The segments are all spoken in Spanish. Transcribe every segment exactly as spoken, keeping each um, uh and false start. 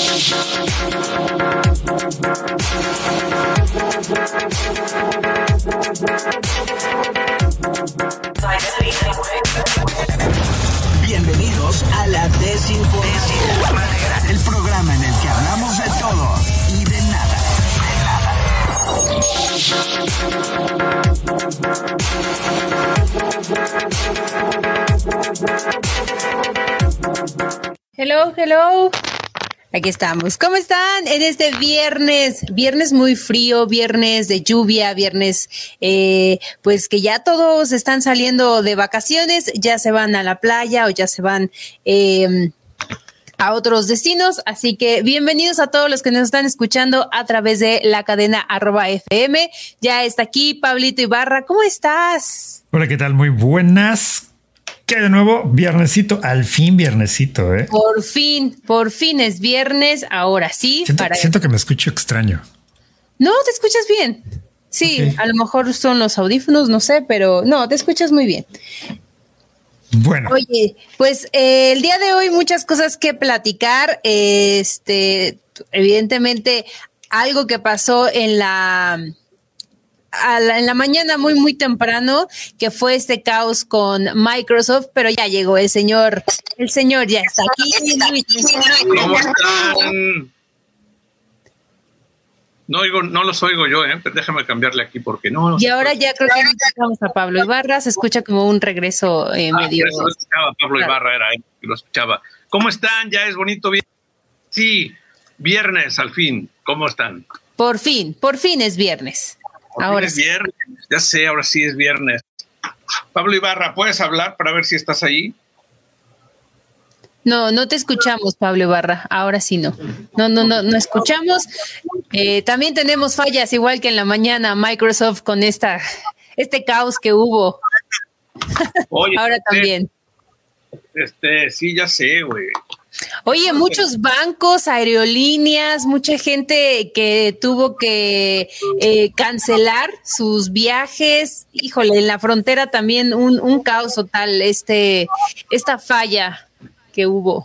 Bienvenidos a la Desinformación, el programa en el que hablamos de todo y de nada. Hello, hello. Aquí estamos. ¿Cómo están en este viernes? Viernes muy frío, viernes de lluvia, viernes eh, pues que ya todos están saliendo de vacaciones, ya se van a la playa o ya se van eh, a otros destinos. Así que bienvenidos a todos los que nos están escuchando a través de la cadena arroba F M. Ya está aquí Pablito Ibarra. ¿Cómo estás? Hola, ¿qué tal? Muy buenas. ¿Qué de nuevo? Viernesito, al fin viernesito, ¿eh? Por fin, por fin es viernes, ahora sí. Siento, para... siento que me escucho extraño. No, te escuchas bien. Sí, okay. A lo mejor son los audífonos, no sé, pero no, te escuchas muy bien. Bueno. Oye, pues eh, el día de hoy muchas cosas que platicar. Este, evidentemente, algo que pasó en la... A la, en la mañana muy muy temprano, que fue este caos con Microsoft, pero ya llegó el señor, el señor ya está aquí. ¿Cómo están? No oigo, no los oigo yo, eh, pero déjame cambiarle aquí porque no. no y ahora ya creo que escuchamos a Pablo Ibarra, se escucha como un regreso eh, ah, medio. Eso lo escuchaba Pablo claro. Ibarra, era él que lo escuchaba. ¿Cómo están? Ya es bonito bien. Sí, viernes al fin. ¿Cómo están? Por fin, por fin es viernes. Por ahora es viernes, ya sé, ahora sí es viernes. Pablo Ibarra, ¿puedes hablar para ver si estás ahí? No, no te escuchamos, Pablo Ibarra. Ahora sí no. No, no, no, no escuchamos. Eh, también tenemos fallas, igual que en la mañana, Microsoft con esta, este caos que hubo. Oye, ahora este, también. Este, sí, ya sé, güey. Oye, muchos bancos, aerolíneas, mucha gente que tuvo que eh, cancelar sus viajes. Híjole, en la frontera también un, un caos total, este, esta falla que hubo.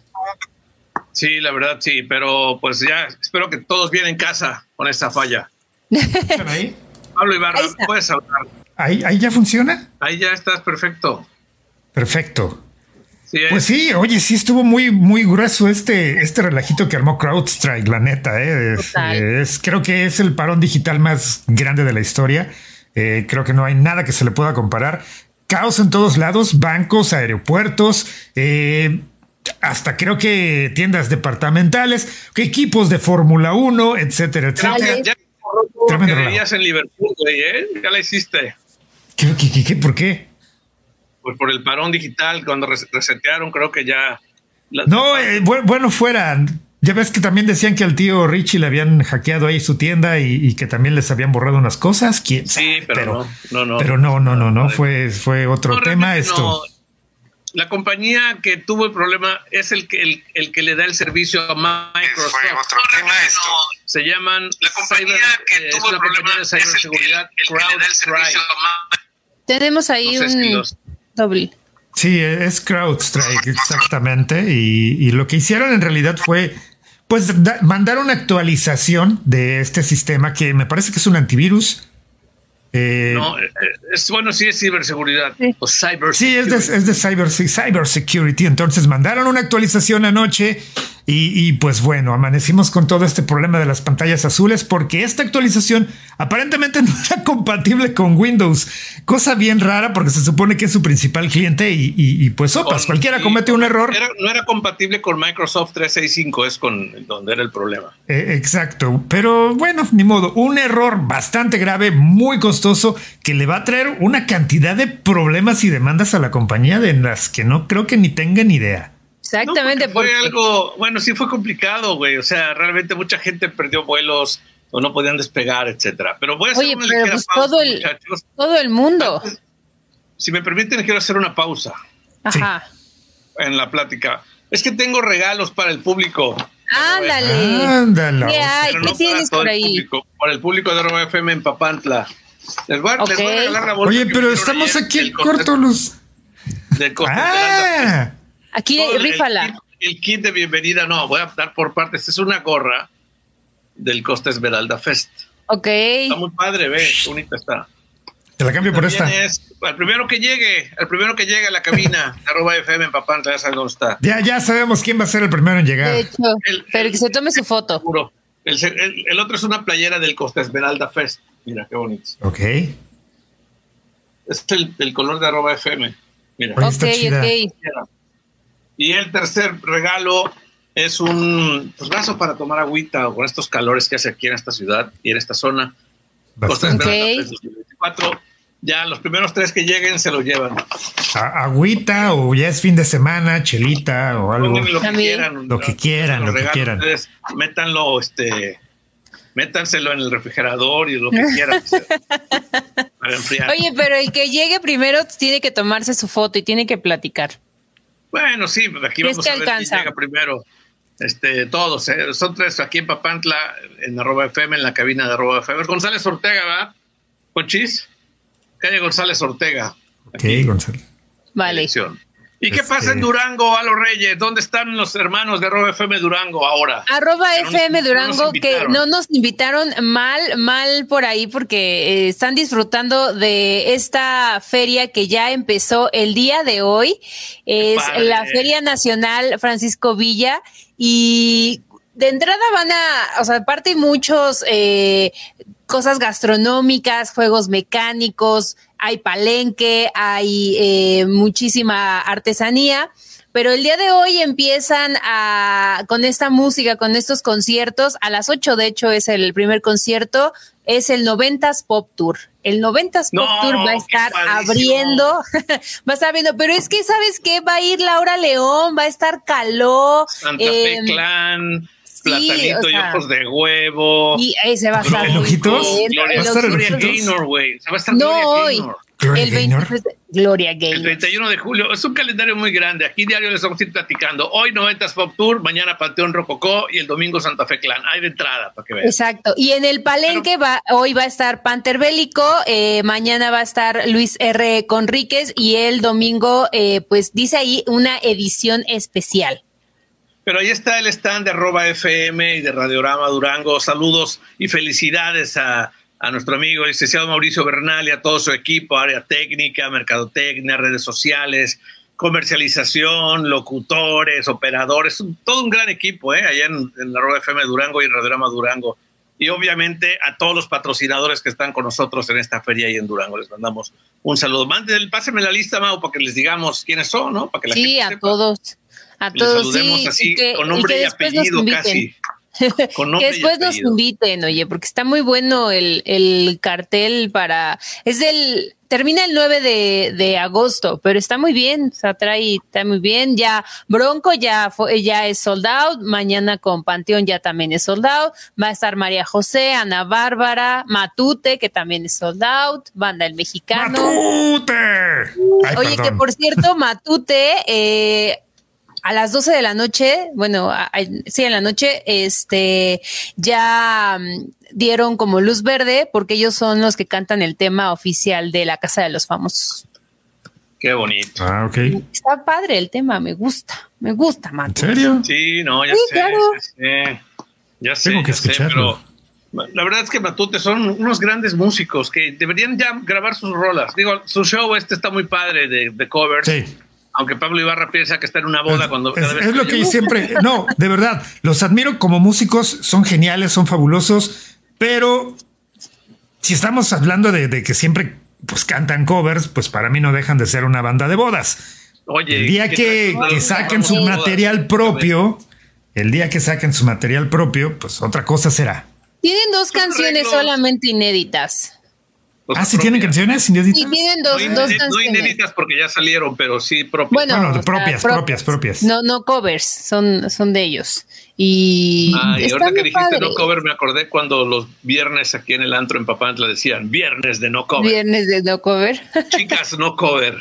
Sí, la verdad sí, pero pues ya espero que todos vienen en casa con esta falla. ¿Ahí? Pablo Ibarra, ¿puedes hablar? ¿Ahí, ¿Ahí ya funciona? Ahí ya estás, perfecto. Perfecto. Sí, pues sí, oye, sí estuvo muy, muy grueso este, este relajito que armó CrowdStrike, la neta, ¿eh? Es, es, creo que es el parón digital más grande de la historia. Eh, creo que no hay nada que se le pueda comparar. Caos en todos lados, bancos, aeropuertos, eh, hasta creo que tiendas departamentales, equipos de Fórmula uno, etcétera, etcétera. Ya, ya que veías en Liverpool, güey, ¿eh? Ya la hiciste. ¿Qué, qué, qué, qué, ¿Por qué? Pues por el parón digital, cuando resetearon, creo que ya... La... No, eh, bueno, bueno, fuera. Ya ves que también decían que al tío Richie le habían hackeado ahí su tienda y, y que también les habían borrado unas cosas. ¿Quién sabe? Sí, pero, pero no, no, no. Pero no, no, no, no, fue, fue otro no, tema esto. No. La compañía que tuvo el problema es el que, el, el que le da el servicio a Microsoft. Fue otro no, tema esto. Se llaman... La compañía Cyber, que eh, tuvo el problema de ciberseguridad, CrowdStrike. Tenemos ahí no sé un... Si los... Doble. Sí, es CrowdStrike, exactamente. Y, y lo que hicieron en realidad fue, pues, da, mandar una actualización de este sistema que me parece que es un antivirus. Eh, no, es bueno, sí es ciberseguridad. Sí. O cyber sí, es de, es de cyber, cyber security. Entonces mandaron una actualización anoche y, y pues bueno, amanecimos con todo este problema de las pantallas azules porque esta actualización aparentemente no era compatible con Windows. Cosa bien rara porque se supone que es su principal cliente y, y, y pues sopas, con, cualquiera comete un error. Era, no era compatible con Microsoft trescientos sesenta y cinco, es con donde era el problema. Eh, exacto, pero bueno, ni modo, un error bastante grave, muy costoso, que le va a traer una cantidad de problemas y demandas a la compañía de las que no creo que ni tengan idea. Exactamente. No, fue porque... algo, bueno, sí fue complicado, güey, o sea, realmente mucha gente perdió vuelos o no podían despegar, etcétera. Pero voy a hacer Oye, una pero ligera pues pausa, todo el, muchachos. todo el mundo. Si me permiten, quiero hacer una pausa. Ajá. Sí, en la plática. Es que tengo regalos para el público. Ándale. Ándale. ¿Qué hay? ¿Qué no tienes por ahí? Público, para el público de R F M en Papantla. Les voy, okay. les voy a regalar la bolsa. Oye, pero estamos aquí en corto los... Del costo ah. Aquí, rífala. el kit de bienvenida, no, voy a dar por partes. Es una gorra del Costa Esmeralda Fest. Ok. Está muy padre, ve, qué bonita está. Te la cambio También por esta. Es, al primero que llegue, al primero que llegue a la cabina, arroba F M en Papantla, ya sabes dónde está. Ya, ya sabemos quién va a ser el primero en llegar. De hecho, El- pero el- que se tome su foto. Seguro. El, el- el otro es una playera del Costa Esmeralda Fest. Mira, qué bonito. Ok. Es el, el color de arroba F M. Mira. Oye, Ok, está chida. ok. Y el tercer regalo es un pues, vaso para tomar agüita con estos calores que hace aquí en esta ciudad y en esta zona. Costa Bastante. Esmeralda Ok. Fest dos mil veinticuatro. Ya los primeros tres que lleguen se los llevan. A- agüita o ya es fin de semana, chelita o algo. Pónganle lo que También. quieran. Lo que quieran, Los lo que regalos, quieran. ustedes métanlo, este, métanselo en el refrigerador y lo que quieran. Para enfriar. Oye, pero el que llegue primero tiene que tomarse su foto y tiene que platicar. Bueno, sí, pues aquí ¿Qué vamos te a ver alcanza? quién llega primero. Este, todos, ¿eh? Son tres aquí en Papantla, en arroba F M, en la cabina de arroba F M. González Ortega, ¿verdad? Conchis. Calle González Ortega. Ok, Gonzalo. Vale. Dirección. ¿Y qué Este- pasa en Durango, a los Reyes? ¿Dónde están los hermanos de arroba F M Durango ahora? Arroba Que no nos- F M no nos Durango, que invitaron. no nos invitaron mal, mal por ahí, porque eh, están disfrutando de esta feria que ya empezó el día de hoy. Es padre. la Feria Nacional Francisco Villa y de entrada van a, o sea, aparte hay muchos eh, cosas gastronómicas, juegos mecánicos, hay palenque, hay eh, muchísima artesanía. Pero el día de hoy empiezan a con esta música, con estos conciertos. A las ocho, de hecho, es el primer concierto. Es el noventas Pop Tour. El noventas Pop No, Tour va a qué estar padrísimo. abriendo. Va a estar abriendo. Pero es que, ¿sabes qué? Va a ir Laura León, va a estar Caló. Santa eh, Fe Clan, sí, Platanito o y sea, Ojos de Huevo. Y ese va a estar. ¿El muy Ojitos? bien. Gloria, ¿Va a estar el Gloria Ojitos? Gaynor, güey. Se va a estar No, Gloria hoy. Gaynor. Gloria El Gaynor. veintitrés de Gloria El Gaynor. treinta y uno de julio. Es un calendario muy grande. Aquí diario les vamos a ir platicando. Hoy noventas Pop Tour, mañana Panteón Rococó y el domingo Santa Fe Clan. Hay de entrada para que vean. Exacto. Y en el palenque va, hoy va a estar Panther Bélico, eh, mañana va a estar Luis R. Conríquez y el domingo, eh, pues dice ahí una edición especial. Pero ahí está el stand de arroba F M y de Radiorama Durango. Saludos y felicidades a, a nuestro amigo el licenciado Mauricio Bernal y a todo su equipo, área técnica, mercadotecnia, redes sociales, comercialización, locutores, operadores, un- todo un gran equipo, ¿eh? Allá en, en arroba F M Durango y Radiorama Durango. Y obviamente a todos los patrocinadores que están con nosotros en esta feria y en Durango. Les mandamos un saludo. Mándenle, pásenme la lista, Mau, para que les digamos quiénes son, ¿no? Para que la Sí, gente a sepa. todos. A Les todos, saludemos sí. así, y que- con nombre y, y, que después nos apellido inviten. casi. Con Que nombre y después nos apellido. inviten, oye, porque está muy bueno el, el cartel para... Es del... Termina el nueve de, de agosto, pero está muy bien, o sea, trae, está muy bien. Ya Bronco ya, fue, ya es sold out, mañana con Panteón ya también es sold out. Va a estar María José, Ana Bárbara, Matute, que también es sold out, Banda El Mexicano. ¡Matute! Ay, Oye, perdón. que por cierto, Matute, eh, a las doce de la noche, bueno, a- a- sí, en la noche, este, ya mm, dieron como luz verde porque ellos son los que cantan el tema oficial de la Casa de los Famosos. Qué bonito. Ah, ok. Está padre el tema, me gusta, me gusta, ¿En Matute. serio? Sí, no, ya Sí, sé, claro. ya sé. Ya sé, Tengo que ya sé, escucharlo. pero la verdad es que Matute son unos grandes músicos que deberían ya grabar sus rolas. Digo, su show este está muy padre de, de covers. Sí. Aunque Pablo Ibarra piensa que está en una boda Es, cuando es- cada vez es lo que yo- yo siempre. No, de verdad, los admiro como músicos, son geniales, son fabulosos, pero si estamos hablando de, de que siempre pues cantan covers, pues para mí no dejan de ser una banda de bodas. Oye, El día ¿qué que, tal? que saquen su Bodas. material propio, el día que saquen su material propio, pues otra cosa será. Tienen dos Sus canciones arreglos. solamente inéditas. Pues Ah, sí propias. tienen canciones inéditas. Sí, tienen No, dos, inéditas, dos no canciones. inéditas porque ya salieron, pero sí propias. Bueno, Bueno, de o sea, propias, propias, propias. No, no covers, son, son de ellos. Y, Ah, y está ahorita que muy dijiste padre. no cover, me acordé cuando los viernes aquí en el antro en Papantla decían viernes de no cover. Viernes de no cover. Chicas, no cover.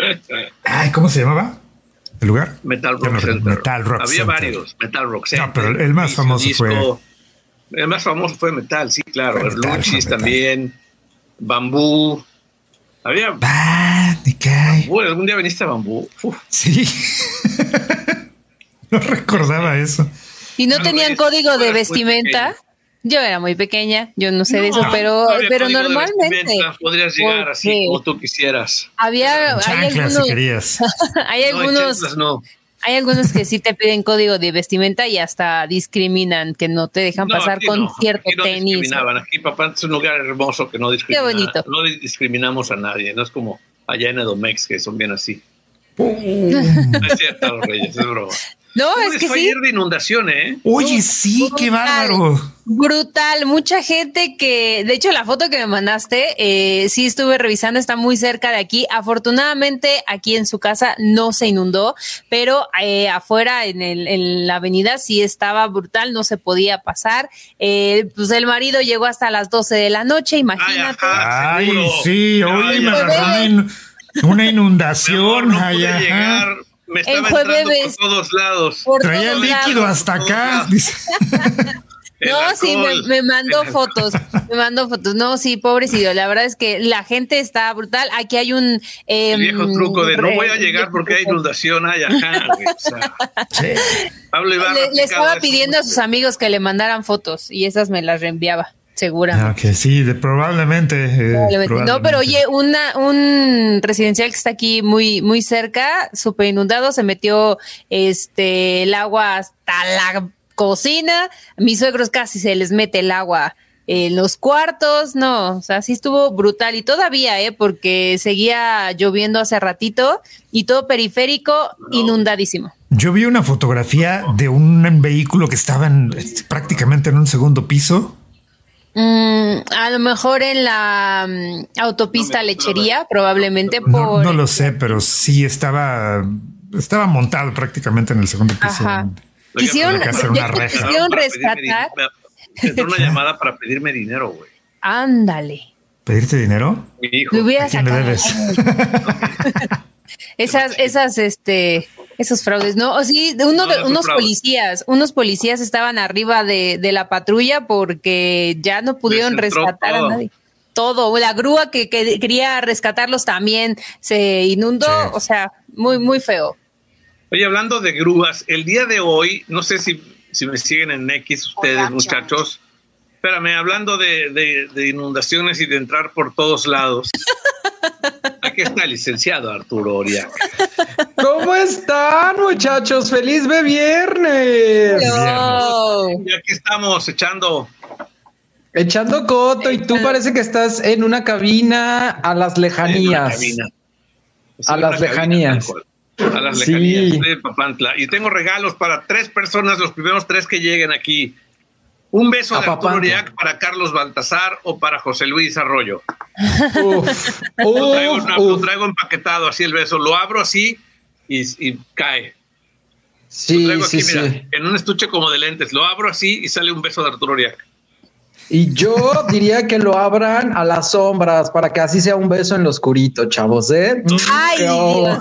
Ay, ¿cómo se llamaba el lugar? Metal Ya Rock me- Center. Metal Rock Había Center. varios. Metal Rock Center. No, pero el más Disco, famoso fue- El más famoso fue Metal, sí, claro. Fue Metal, Luchis fue Metal. también. Bambú. Había. Ah, me cae. Bambú, ¿algún día viniste a Bambú? Uf, Sí. No recordaba eso. ¿Y no tenían código de vestimenta? Yo era muy pequeña, yo no sé no, de eso, pero, no pero normalmente podrías llegar así como tú quisieras. Había, hay algunos, si querías. hay algunos, no, no. hay algunos que sí te piden código de vestimenta y hasta discriminan, que no te dejan no, pasar con no, cierto aquí no tenis. Discriminaban. Aquí, papá, es un lugar hermoso que no discrimina. Qué bonito. No discriminamos a nadie, no es como allá en Edomex que son bien así. Uh. No es cierto, los Reyes, es broma. No, es que fue sí. ayer de inundación, ¿eh? Oye, sí, brutal, qué bárbaro. Brutal, mucha gente que, de hecho, la foto que me mandaste, eh, sí estuve revisando, está muy cerca de aquí. Afortunadamente, aquí en su casa no se inundó, pero eh, afuera en, el, en la avenida sí estaba brutal, no se podía pasar. Eh, pues el marido llegó hasta las doce de la noche, imagínate. Ay, Ay sí, oye, me agarró una, una inundación. No, no ay, pude llegar. Me estaba entrando por todos lados. Por Traía todos líquido lados. hasta acá. No, sí, me, me mandó fotos, me mandó fotos. No, sí, pobrecito. La verdad es que la gente está brutal. Aquí hay un... Eh, el viejo truco de no voy a llegar porque hay inundación. Ay, ajá, güey, o sea, sí. Pablo Ibarra le, le estaba pidiendo a sus amigos que le mandaran fotos y esas me las reenviaba. Segura. Okay, sí, de, probablemente, eh, probablemente. No, pero oye, una, un residencial que está aquí muy, muy cerca, súper inundado, se metió este el agua hasta la cocina. A mis suegros casi se les mete el agua en los cuartos. No, o sea, sí estuvo brutal. Y todavía, eh, porque seguía lloviendo hace ratito y todo periférico no. inundadísimo. Yo vi una fotografía de un vehículo que estaba en, prácticamente en un segundo piso. Mm, a lo mejor en la um, autopista no Lechería, probablemente por... No, no lo sé, pero sí estaba estaba montado prácticamente en el segundo piso. Ajá. Quisieron, quisieron rescatar. Entró una llamada para pedirme dinero, güey. Ándale. ¿Pedirte dinero? Mi hijo. ¿A quién le debes? esas, esas, este... Esos fraudes, ¿no? O sí, uno de, no, unos fraudes. policías, unos policías estaban arriba de, de la patrulla porque ya no pudieron rescatar todo. a nadie. Todo, la grúa que, que quería rescatarlos también se inundó, sí. O sea, muy, muy feo. Oye, hablando de grúas, el día de hoy, no sé si, si me siguen en X ustedes, Hola, muchachos. Espérame, hablando de, de, de inundaciones y de entrar por todos lados. Aquí está el licenciado Arturo Oriac. ¿Cómo están, muchachos? ¡Feliz de viernes! Hello. Y aquí estamos echando... Echando coto, y tú parece que estás en una cabina a las lejanías. Cabina. A las lejanías. Cabina, a las lejanías sí. de Papantla. Y tengo regalos para tres personas, los primeros tres que lleguen aquí. Un beso a de Arturo Oriac para Carlos Baltasar o para José Luis Arroyo. Uf, lo, traigo, uf, una, uf. lo traigo empaquetado así el beso. Lo abro así y, y cae. Sí, lo traigo sí, aquí, mira, sí. en un estuche como de lentes. Lo abro así y sale un beso de Arturo Oriac. Y yo diría que lo abran a las sombras para que así sea un beso en lo oscurito, chavos, ¿eh? ¡Ay, Dios!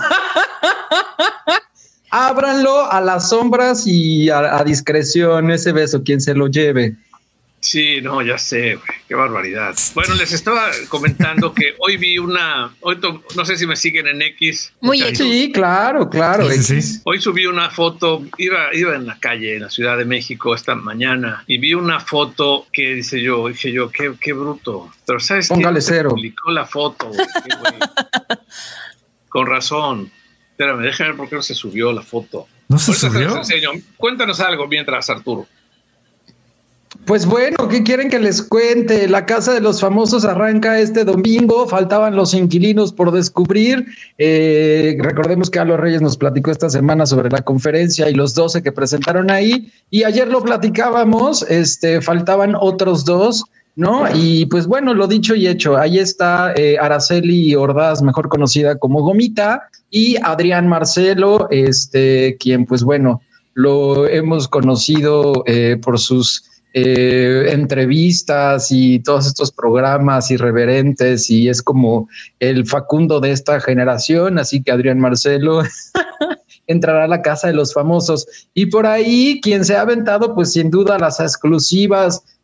Ábranlo a las sombras y a, a discreción ese beso, quien se lo lleve. Sí, no, ya sé, güey, qué barbaridad. Bueno, les estaba comentando que hoy vi una, hoy to, no sé si me siguen en X. Muy X. Sí, claro, claro. Sí, sí, sí. Hoy subí una foto, iba, iba en la calle en la Ciudad de México esta mañana y vi una foto que dice yo, dije yo, qué, qué bruto. Pero ¿sabes qué? Póngale cero. Publicó la foto, güey, qué güey. Con razón. Espérame, déjame ver por qué no se subió la foto. ¿No se Ahorita subió? Se los enseño. Cuéntanos algo mientras, Arturo. Pues bueno, ¿qué quieren que les cuente? La Casa de los Famosos arranca este domingo, faltaban los inquilinos por descubrir. Eh, recordemos que Alo Reyes nos platicó esta semana sobre la conferencia y los doce que presentaron ahí, y ayer lo platicábamos, este, faltaban otros dos, ¿no? Y pues bueno, lo dicho y hecho, ahí está eh, Araceli Ordaz, mejor conocida como Gomita, y Adrián Marcelo, este, quien pues bueno, lo hemos conocido eh, por sus eh, entrevistas y todos estos programas irreverentes, y es como el Facundo de esta generación, así que Adrián Marcelo entrará a la Casa de los Famosos. Y por ahí, quien se ha aventado, pues sin duda las exclusivas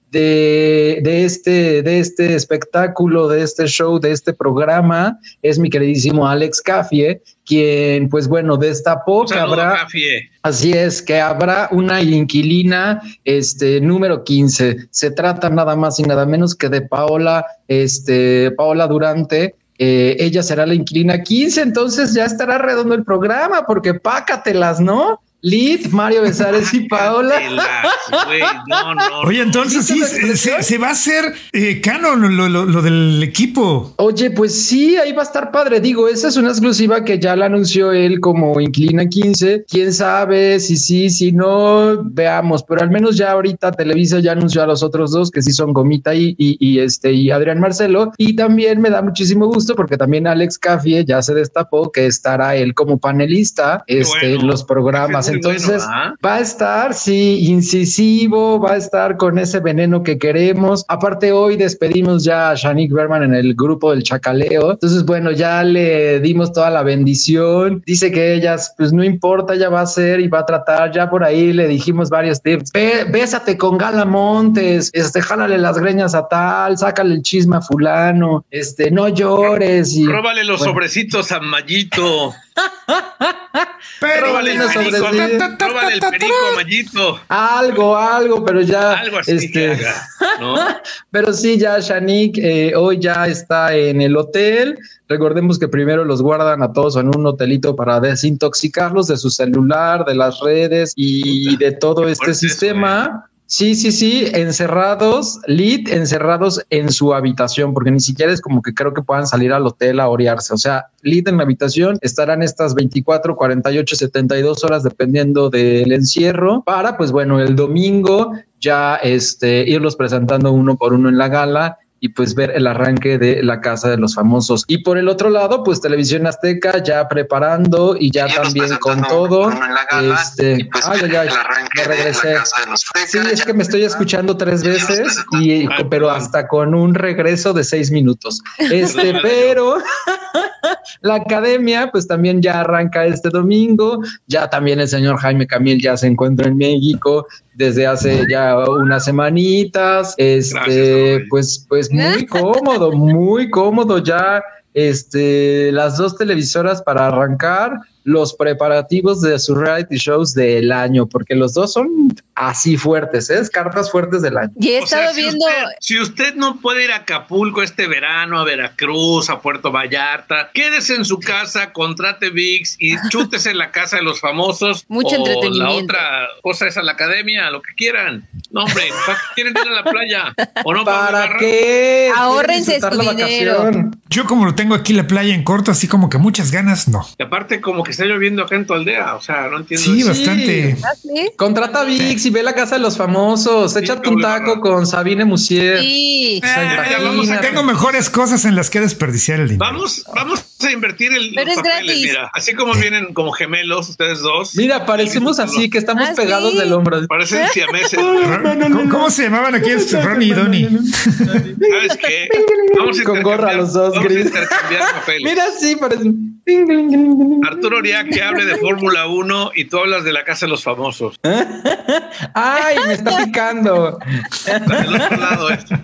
de, de, este, de este espectáculo, de este show, de este programa, es mi queridísimo Alex Caffie, quien, pues bueno, destapó que habrá... Caffie. Así es, que habrá una inquilina este, número quince. Se trata nada más y nada menos que de Paola, este, Paola Durante. Eh, ella será la inquilina quince, entonces ya estará redondo el programa, porque pácatelas, ¿no? Lid, Mario Besares y Paola. Wey, no, no, Oye, entonces sí, se, se va a hacer eh, canon lo, lo, lo del equipo. Oye, pues sí, ahí va a estar padre. Digo, esa es una exclusiva que ya la anunció él como Inquilina quince. Quién sabe si sí, si no, veamos. Pero al menos ya ahorita Televisa ya anunció a los otros dos, que sí son Gomita y, y, y este y Adrián Marcelo. Y también me da muchísimo gusto porque también Alex Caffie ya se destapó que estará él como panelista este, bueno, en los programas. Entonces bueno, ¿eh? va a estar, sí, incisivo, va a estar con ese veneno que queremos. Aparte, hoy despedimos ya a Shanique Berman en el grupo del Chacaleo. Entonces, bueno, ya le dimos toda la bendición. Dice que ellas, pues no importa, ya va a ser y va a tratar. Ya por ahí le dijimos varios tips. Bé, bésate con Gala Montes, este, jálale las greñas a tal, sácale el chisme a fulano, este, no llores. Y, róbale los bueno. sobrecitos a Mayito. Pero róbale el perico, róbale el perico a Mayito. Algo, algo, pero ya. Algo así este, que haga, ¿no? Pero sí, ya Shanique eh, hoy ya está en el hotel. Recordemos que primero los guardan a todos en un hotelito para desintoxicarlos de su celular, de las redes y Puta, de todo este sistema. Eso, eh. Sí, sí, sí, encerrados, Lid, encerrados en su habitación, porque ni siquiera es como que creo que puedan salir al hotel a orearse. O sea, Lid en la habitación estarán estas veinticuatro, cuarenta y ocho, setenta y dos horas dependiendo del encierro para, pues bueno, el domingo ya este, irlos presentando uno por uno en la gala y pues ver el arranque de La Casa de los Famosos. Y por el otro lado, pues Televisión Azteca ya preparando y ya, ya también con todo. Gala, este, pues ay, ay, ay, me regresé. Sí, es que me estoy escuchando tres veces, y, pero hasta con un regreso de seis minutos. Este, pero la academia, pues también ya arranca este domingo. Ya también el señor Jaime Camil ya se encuentra en México desde hace ya unas semanitas. Este, Gracias, pues, pues muy cómodo, muy cómodo ya. Este, las dos televisoras para arrancar los preparativos de sus reality shows del año, porque los dos son así fuertes, ¿eh? Cartas fuertes del año. Y he o estado sea, si viendo... Usted, si usted no puede ir a Acapulco este verano, a Veracruz, a Puerto Vallarta, quédese en su casa, contrate V I X y chútese La Casa de los Famosos. Mucho o entretenimiento. La otra cosa es a la academia, lo que quieran. No, hombre, ¿para qué quieren ir a la playa? ¿O no? ¿Para qué? Ahórrense su dinero. Yo como lo tengo aquí la playa en corto, así como que muchas ganas, no. Y aparte como que está lloviendo acá en tu aldea, o sea, no entiendo. Sí, eso. bastante. ¿Sí? Contrata V I X y ve La Casa de los Famosos, sí, échate un taco con Sabine Musier. Sí. O sea, eh, vamos a, tengo mejores cosas en las que desperdiciar el dinero. Vamos, vamos a invertir el, Pero los es papeles, gratis. Mira, así como vienen como gemelos ustedes dos. Mira, parecemos así, que estamos ah, pegados sí. del hombro. Parecen siameses. ¿Cómo, ¿Cómo se llamaban aquí? Ronnie y Donnie. ¿Sabes qué? Vamos a con gorra los dos, vamos gris. A intercambiar papeles. Mira, sí, parecen. Arturo Oriac que hable de Fórmula uno y tú hablas de La Casa de los Famosos. Ay, me está picando. Del otro lado esto.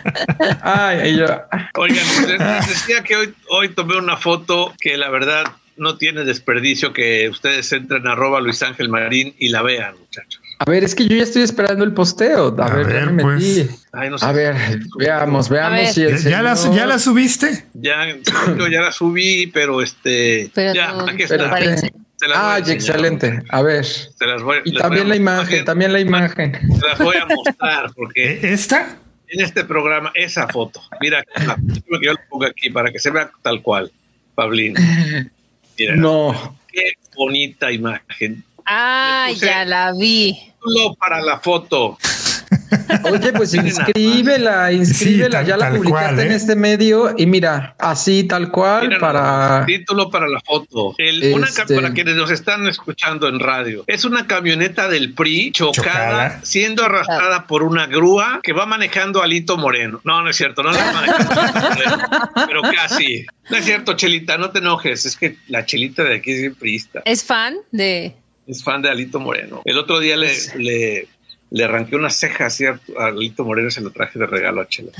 Ay, yo. Oigan, les decía que hoy, hoy tomé una foto que la verdad no tiene desperdicio, que ustedes entren a arroba Luis Ángel Marín y la vean, muchachos. A ver, es que yo ya estoy esperando el posteo. A, a ver, ver, ya me pues. metí. Ay, no sé. A ver, veamos, veamos ver. si el ¿Ya, señor... la, ¿Ya la subiste? Ya, yo ya la subí, pero este... Pero ya, no, aquí está. Ay, excelente. A ver. Se las voy, y también la imagen, imagen, también la imagen. Se las voy a mostrar porque... ¿Esta? En este programa, esa foto. Mira, la, yo la pongo aquí para que se vea tal cual, Pablín. Mira, no. Qué bonita imagen. Ah, ya la vi. Solo para la foto. Oye, pues inscríbela, inscríbela, sí, tal, ya la publicaste cual, ¿eh? en este medio y mira, así tal cual. Mira, para no, título para la foto. El, este... una, para quienes nos están escuchando en radio, es una camioneta del P R I chocada, chocada. siendo arrastrada ah. por una grúa que va manejando a Alito Moreno. No, no es cierto, no la va manejando a Alito Moreno, pero casi. No es cierto, Chelita, no te enojes, es que la Chelita de aquí es bien priista. ¿Es fan de...? Es fan de Alito Moreno. El otro día le... le le arranqué una ceja así a, a Lito Moreno y se lo traje de regalo a Chela.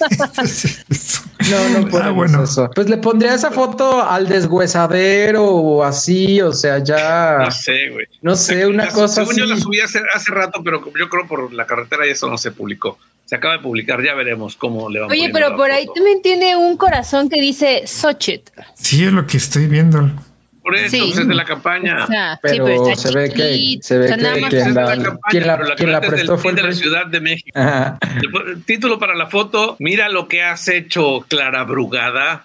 No, no puedo. Ah, bueno. Eso. Pues le pondría esa foto al deshuesadero o así, o sea, ya. No sé, güey. No sé, una la, cosa según así. Yo la subí hace, hace rato, pero yo creo por la carretera y eso no se publicó. Se acaba de publicar, ya veremos cómo le vamos. Oye, pero por ahí también tiene un corazón que dice Xochitl. Sí, es lo que estoy viendo. Por eso, sí. Pues es de la campaña. O sea, pero, sí, pero se ve que se ve o sea, que quien la, la, campaña, quien la, la, quien la prestó fue el de la Ciudad de México. Ajá. El título para la foto: mira lo que has hecho, Clara Brugada.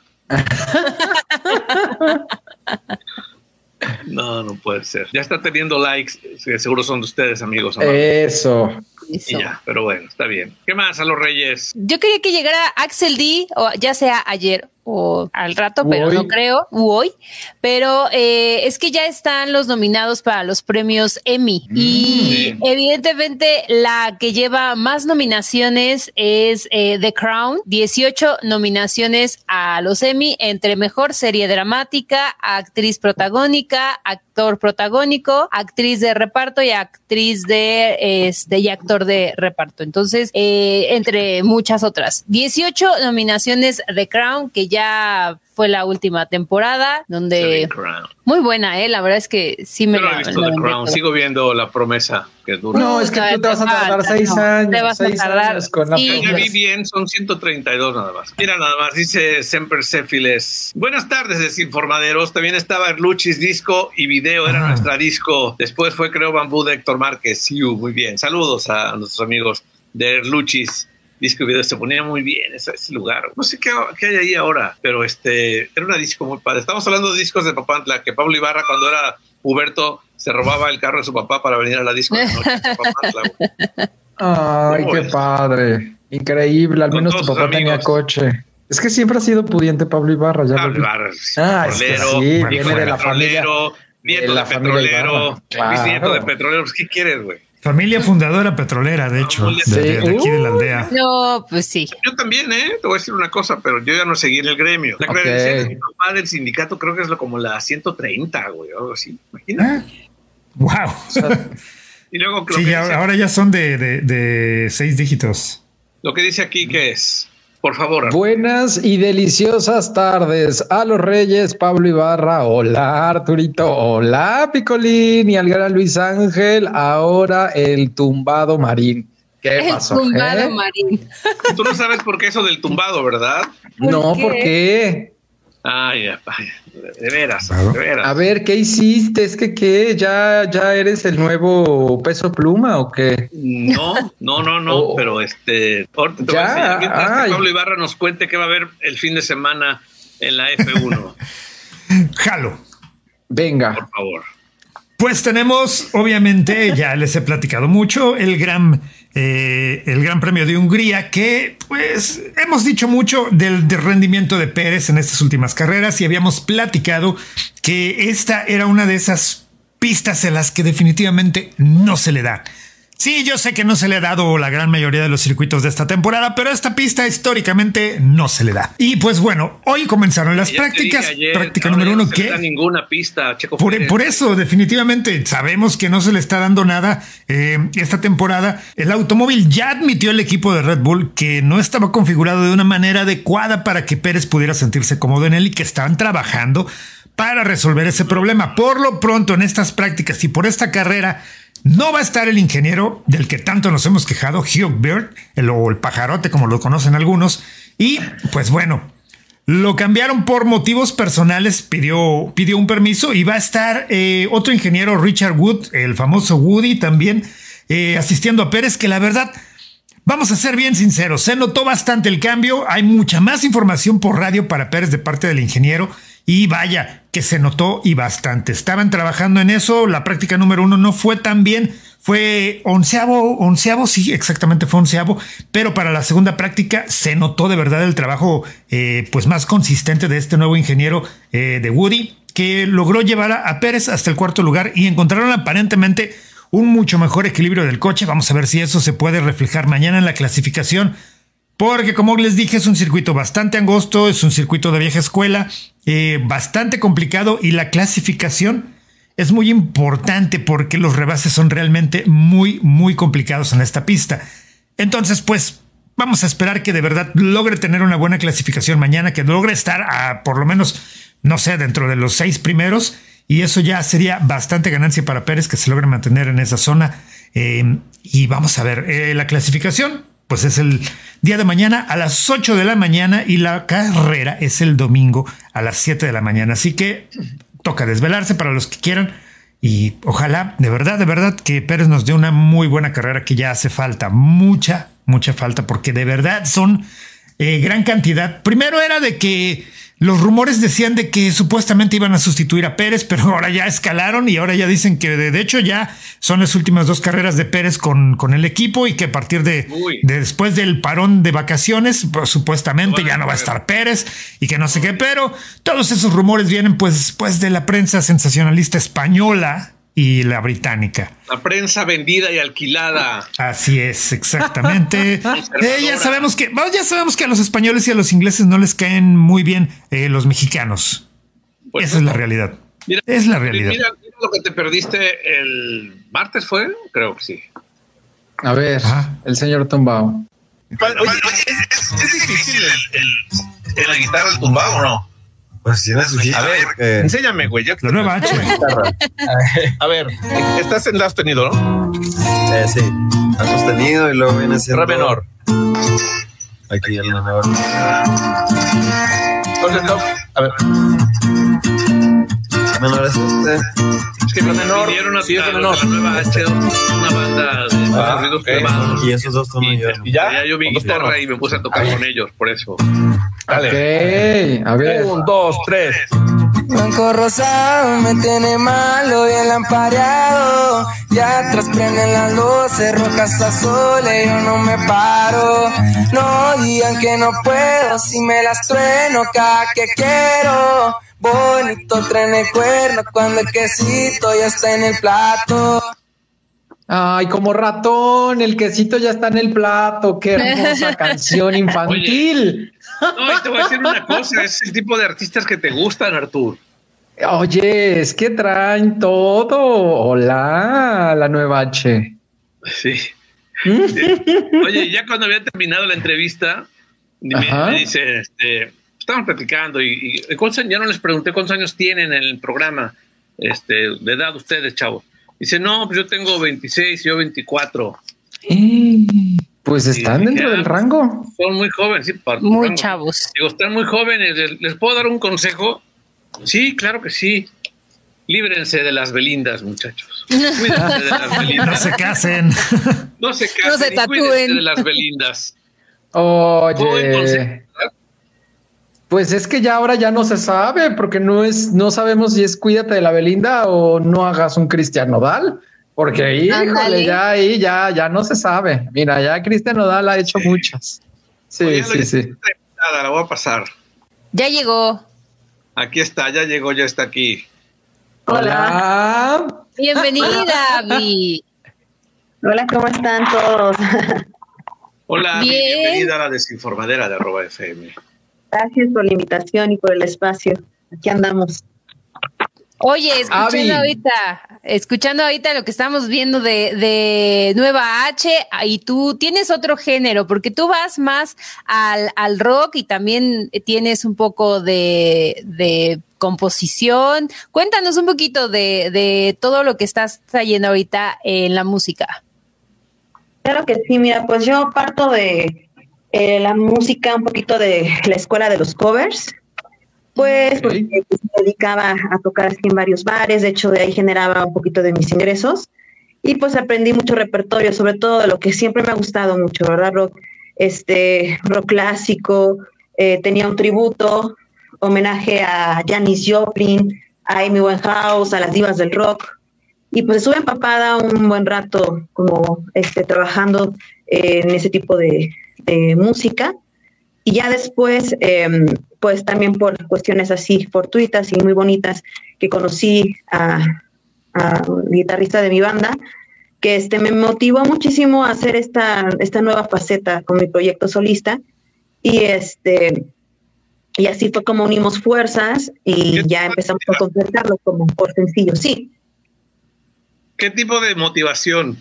No, no puede ser. Ya está teniendo likes, que seguro son de ustedes, amigos. Amados. Eso. Y ya, pero bueno, está bien. ¿Qué más a los Reyes? Yo quería que llegara Axel D, o ya sea ayer o al rato, pero hoy. no creo, u hoy, pero eh, es que ya están los nominados para los premios Emmy mm, y sí. evidentemente la que lleva más nominaciones es eh, The Crown, dieciocho nominaciones a los Emmy entre mejor serie dramática, actriz protagónica, actor protagónico, actriz de reparto y actriz de este y actor de reparto. Entonces, eh, entre muchas otras, dieciocho nominaciones The Crown, que ya fue la última temporada, donde muy buena, eh, la verdad es que sí me Yo no la, he visto la The Crown, sigo viendo La Promesa, que dura. No, es que tú te vas a tardar no, seis años, te vas seis a tardar años con la sí. Ya vi bien, son ciento treinta y dos nada más. Mira nada más, dice Semper Céfiles. Buenas tardes, desinformaderos. También estaba Erluchis, disco y video, era ah. nuestra disco. Después fue, creo, Bambú de Héctor Márquez. Sí, muy bien. Saludos a nuestros amigos de Erluchis. Disco y video, se ponía muy bien ese, ese lugar. No sé qué, qué hay ahí ahora, pero este era una disco muy padre. Estamos hablando de discos de Papantla, que Pablo Ibarra, cuando era Huberto, se robaba el carro de su papá para venir a la disco de noche de Papantla. Ay, qué es? padre. Increíble, al Con menos tu papá amigos. tenía coche. Es que siempre ha sido pudiente Pablo Ibarra. Ya Pablo Ibarra, ah, es que sí, viene de la familia. Nieto de, de petrolero, claro. bisnieto de petrolero. ¿Qué quieres, güey? Familia fundadora petrolera, de hecho, de, de, de aquí de la aldea. No, pues sí. Yo también, ¿eh? Te voy a decir una cosa, pero yo ya no seguí en el gremio. La okay. credencial de mi papá del sindicato creo que es lo como la ciento treinta, güey, o algo así. Imagínate. Ah, wow. O sea, y luego sí, ya, dice, ahora ya son de, de, de seis dígitos. Lo que dice aquí que es... Por favor. Buenas y deliciosas tardes a los Reyes, Pablo Ibarra. Hola, Arturito. Hola, Picolín. Y al gran Luis Ángel. Ahora el tumbado Marín. ¿Qué el pasó? El tumbado eh? Marín. Tú no sabes por qué eso del tumbado, ¿verdad? ¿Por no, qué? ¿por qué? Ay, de veras, de veras. A ver, ¿qué hiciste? Es que ¿qué? ¿Ya, ya eres el nuevo Peso Pluma o qué? No, no, no, no, oh. pero este... Ahorita te ya, voy a decir, mientras que Pablo Ibarra nos cuente qué va a haber el fin de semana en la F uno. Jalo. Venga. Por favor. Pues tenemos, obviamente, ya les he platicado mucho, el gran, eh, el Gran Premio de Hungría, que pues hemos dicho mucho del, del rendimiento de Pérez en estas últimas carreras y habíamos platicado que esta era una de esas pistas en las que definitivamente no se le da. Sí, yo sé que no se le ha dado la gran mayoría de los circuitos de esta temporada, pero esta pista históricamente no se le da. Y pues bueno, hoy comenzaron las ya prácticas. Ayer, práctica número uno, no se ¿qué? le da ninguna pista, Checo por, Pérez. por eso, definitivamente, sabemos que no se le está dando nada eh, esta temporada. El automóvil ya admitió el equipo de Red Bull que no estaba configurado de una manera adecuada para que Pérez pudiera sentirse cómodo en él y que estaban trabajando para resolver ese problema. Por lo pronto, en estas prácticas y por esta carrera, no va a estar el ingeniero del que tanto nos hemos quejado, Hugh Bird, el, o el pajarote como lo conocen algunos. Y pues bueno, lo cambiaron por motivos personales, pidió, pidió un permiso y va a estar eh, otro ingeniero, Richard Wood, el famoso Woody, también eh, asistiendo a Pérez, que la verdad, vamos a ser bien sinceros, se notó bastante el cambio, hay mucha más información por radio para Pérez de parte del ingeniero. Y vaya, que se notó y bastante. Estaban trabajando en eso. La práctica número uno no fue tan bien. Fue onceavo, onceavo, sí, exactamente fue onceavo. Pero para la segunda práctica se notó de verdad el trabajo eh, pues más consistente de este nuevo ingeniero eh, de Woody, que logró llevar a, a Pérez hasta el cuarto lugar y encontraron aparentemente un mucho mejor equilibrio del coche. Vamos a ver si eso se puede reflejar mañana en la clasificación. Porque como les dije, es un circuito bastante angosto, es un circuito de vieja escuela, eh, bastante complicado y la clasificación es muy importante porque los rebases son realmente muy, muy complicados en esta pista. Entonces, pues vamos a esperar que de verdad logre tener una buena clasificación mañana, que logre estar a por lo menos, no sé, dentro de los seis primeros, y eso ya sería bastante ganancia para Pérez, que se logre mantener en esa zona. Eh, y vamos a ver, eh, la clasificación, pues es el día de mañana a las ocho de la mañana y la carrera es el domingo a las siete de la mañana. Así que toca desvelarse para los que quieran y ojalá, de verdad, de verdad, que Pérez nos dé una muy buena carrera, que ya hace falta, mucha, mucha falta, porque de verdad son eh, gran cantidad. Primero era de que los rumores decían de que supuestamente iban a sustituir a Pérez, pero ahora ya escalaron y ahora ya dicen que de, de hecho ya son las últimas dos carreras de Pérez con, con el equipo y que a partir de, de después del parón de vacaciones, pues, supuestamente bueno, ya no va a estar Pérez y que no sé qué, pero todos esos rumores vienen pues, pues de la prensa sensacionalista española y la británica. La prensa vendida y alquilada. Así es, exactamente. eh, ya sabemos que, bueno, ya sabemos que a los españoles y a los ingleses no les caen muy bien eh, los mexicanos. Pues Esa no. es la realidad. Mira, es la realidad. Mira, mira lo que te perdiste el martes, ¿fue? Creo que sí. A ver, Ajá. el señor tumbao. Oye, oye es, es, es difícil el, el, el, la guitarra el tumbao, ¿o no? Pues tiene su A ver, eh, enséñame, güey. La nueva H. A ver, estás en la sostenido, ¿no? Eh, sí, la sostenido y luego viene siendo... Re menor. Aquí el menor. Entonces, no. A ver. Menor es este. Es que con menor, vinieron a, sí, a, menor. a la nueva H, una banda de ah, ruidos okay. Y esos dos tonos yo. Y ya, ya yo vi guitarra y me puse a tocar con ellos, por eso. Dale. Ok, a ver. Un, dos, tres. Blanco rosado me tiene malo, bien lampareado. Ya atrás prenden las luces rojas azules, yo no me paro. No digan que no puedo, si me las trueno cada que quiero. Bonito tren el cuerno cuando el quesito ya está en el plato. Ay, como ratón, el quesito ya está en el plato. Qué hermosa canción infantil. Oye, no, y te voy a decir una cosa, es el tipo de artistas que te gustan, Artur. Oye, es que traen todo. Hola, la nueva H. Sí. Oye, ya cuando había terminado la entrevista, me, me dice, este, estaban platicando y, y ¿cuántos, ya no les pregunté cuántos años tienen en el programa, este, de edad ustedes, chavos. Dice, no, pues yo tengo veintiséis, yo veinticuatro. Eh, pues están y, dentro ya, del rango. Son muy jóvenes, sí. Para muy rango. Chavos. Digo, están muy jóvenes. ¿Les, ¿Les puedo dar un consejo? Sí, claro que sí. Líbrense de las Belindas, muchachos. Cuídense de las Belindas. No se casen. No se casen. No se tatúen. Cuídense de las Belindas. Oye. Pues es que ya ahora ya no se sabe, porque no es, no sabemos si es cuídate de la Belinda o no hagas un Cristian Nodal, porque ahí, híjole, ya ahí ya, ya no se sabe. Mira, ya Cristian Nodal ha hecho sí. muchas. Sí, Oye, sí, sí. Nada, la voy a pasar. Ya llegó. Aquí está, ya llegó, ya está aquí. Hola. Hola. Bienvenida, Vi. Hola, ¿cómo están todos? Hola, Bien. bienvenida a la desinformadera de arroba F M. Gracias por la invitación y por el espacio. Aquí andamos. Oye, escuchando Abby. ahorita, escuchando ahorita lo que estamos viendo de, de Nueva H, y tú tienes otro género, porque tú vas más al, al rock y también tienes un poco de, de composición. Cuéntanos un poquito de, de todo lo que estás trayendo ahorita en la música. Claro que sí, mira, pues yo parto de eh, la música, un poquito de la escuela de los covers. Pues porque pues, me dedicaba a tocar así en varios bares, de hecho de ahí generaba un poquito de mis ingresos y pues aprendí mucho repertorio, sobre todo de lo que siempre me ha gustado mucho, ¿verdad? Rock, este, rock clásico, eh, tenía un tributo, homenaje a Janis Joplin, a Amy Winehouse, a las divas del rock y pues estuve empapada un buen rato como este, trabajando eh, en ese tipo de, de música. Y ya después, eh, pues también por cuestiones así fortuitas y muy bonitas, que conocí a, a un guitarrista de mi banda, que este, me motivó muchísimo a hacer esta, esta nueva faceta con mi proyecto solista. Y, este, y así fue como unimos fuerzas y ya empezamos a concretarlo como por sencillo. Sí, ¿Qué tipo de motivación?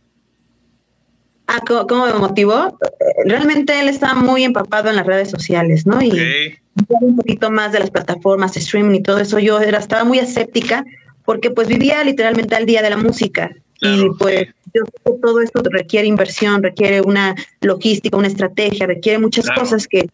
Ah, ¿cómo, cómo me motivó? Realmente él estaba muy empapado en las redes sociales, ¿no? Y Okay. un poquito más de las plataformas, streaming y todo eso. Yo era, estaba muy escéptica porque pues vivía literalmente al día de la música. Claro, y pues sí. yo sé que todo esto requiere inversión, requiere una logística, una estrategia, requiere muchas Claro. cosas que,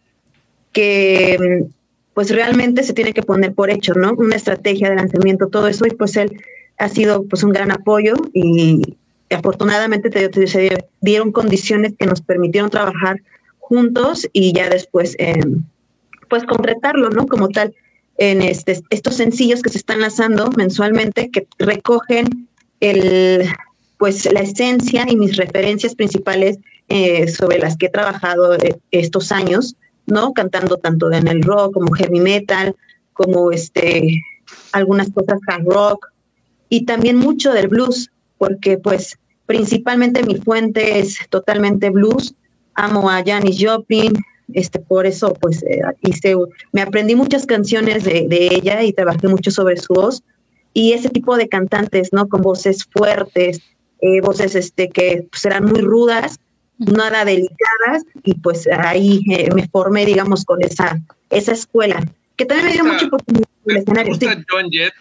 que pues realmente se tiene que poner por hecho, ¿no? Una estrategia de lanzamiento, todo eso, y pues él ha sido pues un gran apoyo y afortunadamente te, te, se dieron condiciones que nos permitieron trabajar juntos y ya después eh, pues concretarlo, ¿no? Como tal, en este, estos sencillos que se están lanzando mensualmente que recogen el pues la esencia y mis referencias principales eh, sobre las que he trabajado eh, estos años, ¿no? Cantando tanto en el rock como heavy metal, como este algunas cosas hard rock y también mucho del blues, porque pues principalmente mi fuente es totalmente blues. Amo a Janis Joplin, este por eso pues eh, hice, me aprendí muchas canciones de, de ella y trabajé mucho sobre su voz y ese tipo de cantantes, ¿no? Con voces fuertes, eh, voces este que pues, eran muy rudas, nada delicadas y pues ahí eh, me formé, digamos, con esa esa escuela que también me dio mucho oportunidad en el escenario. ¿Te gusta Sí. Joan Jett?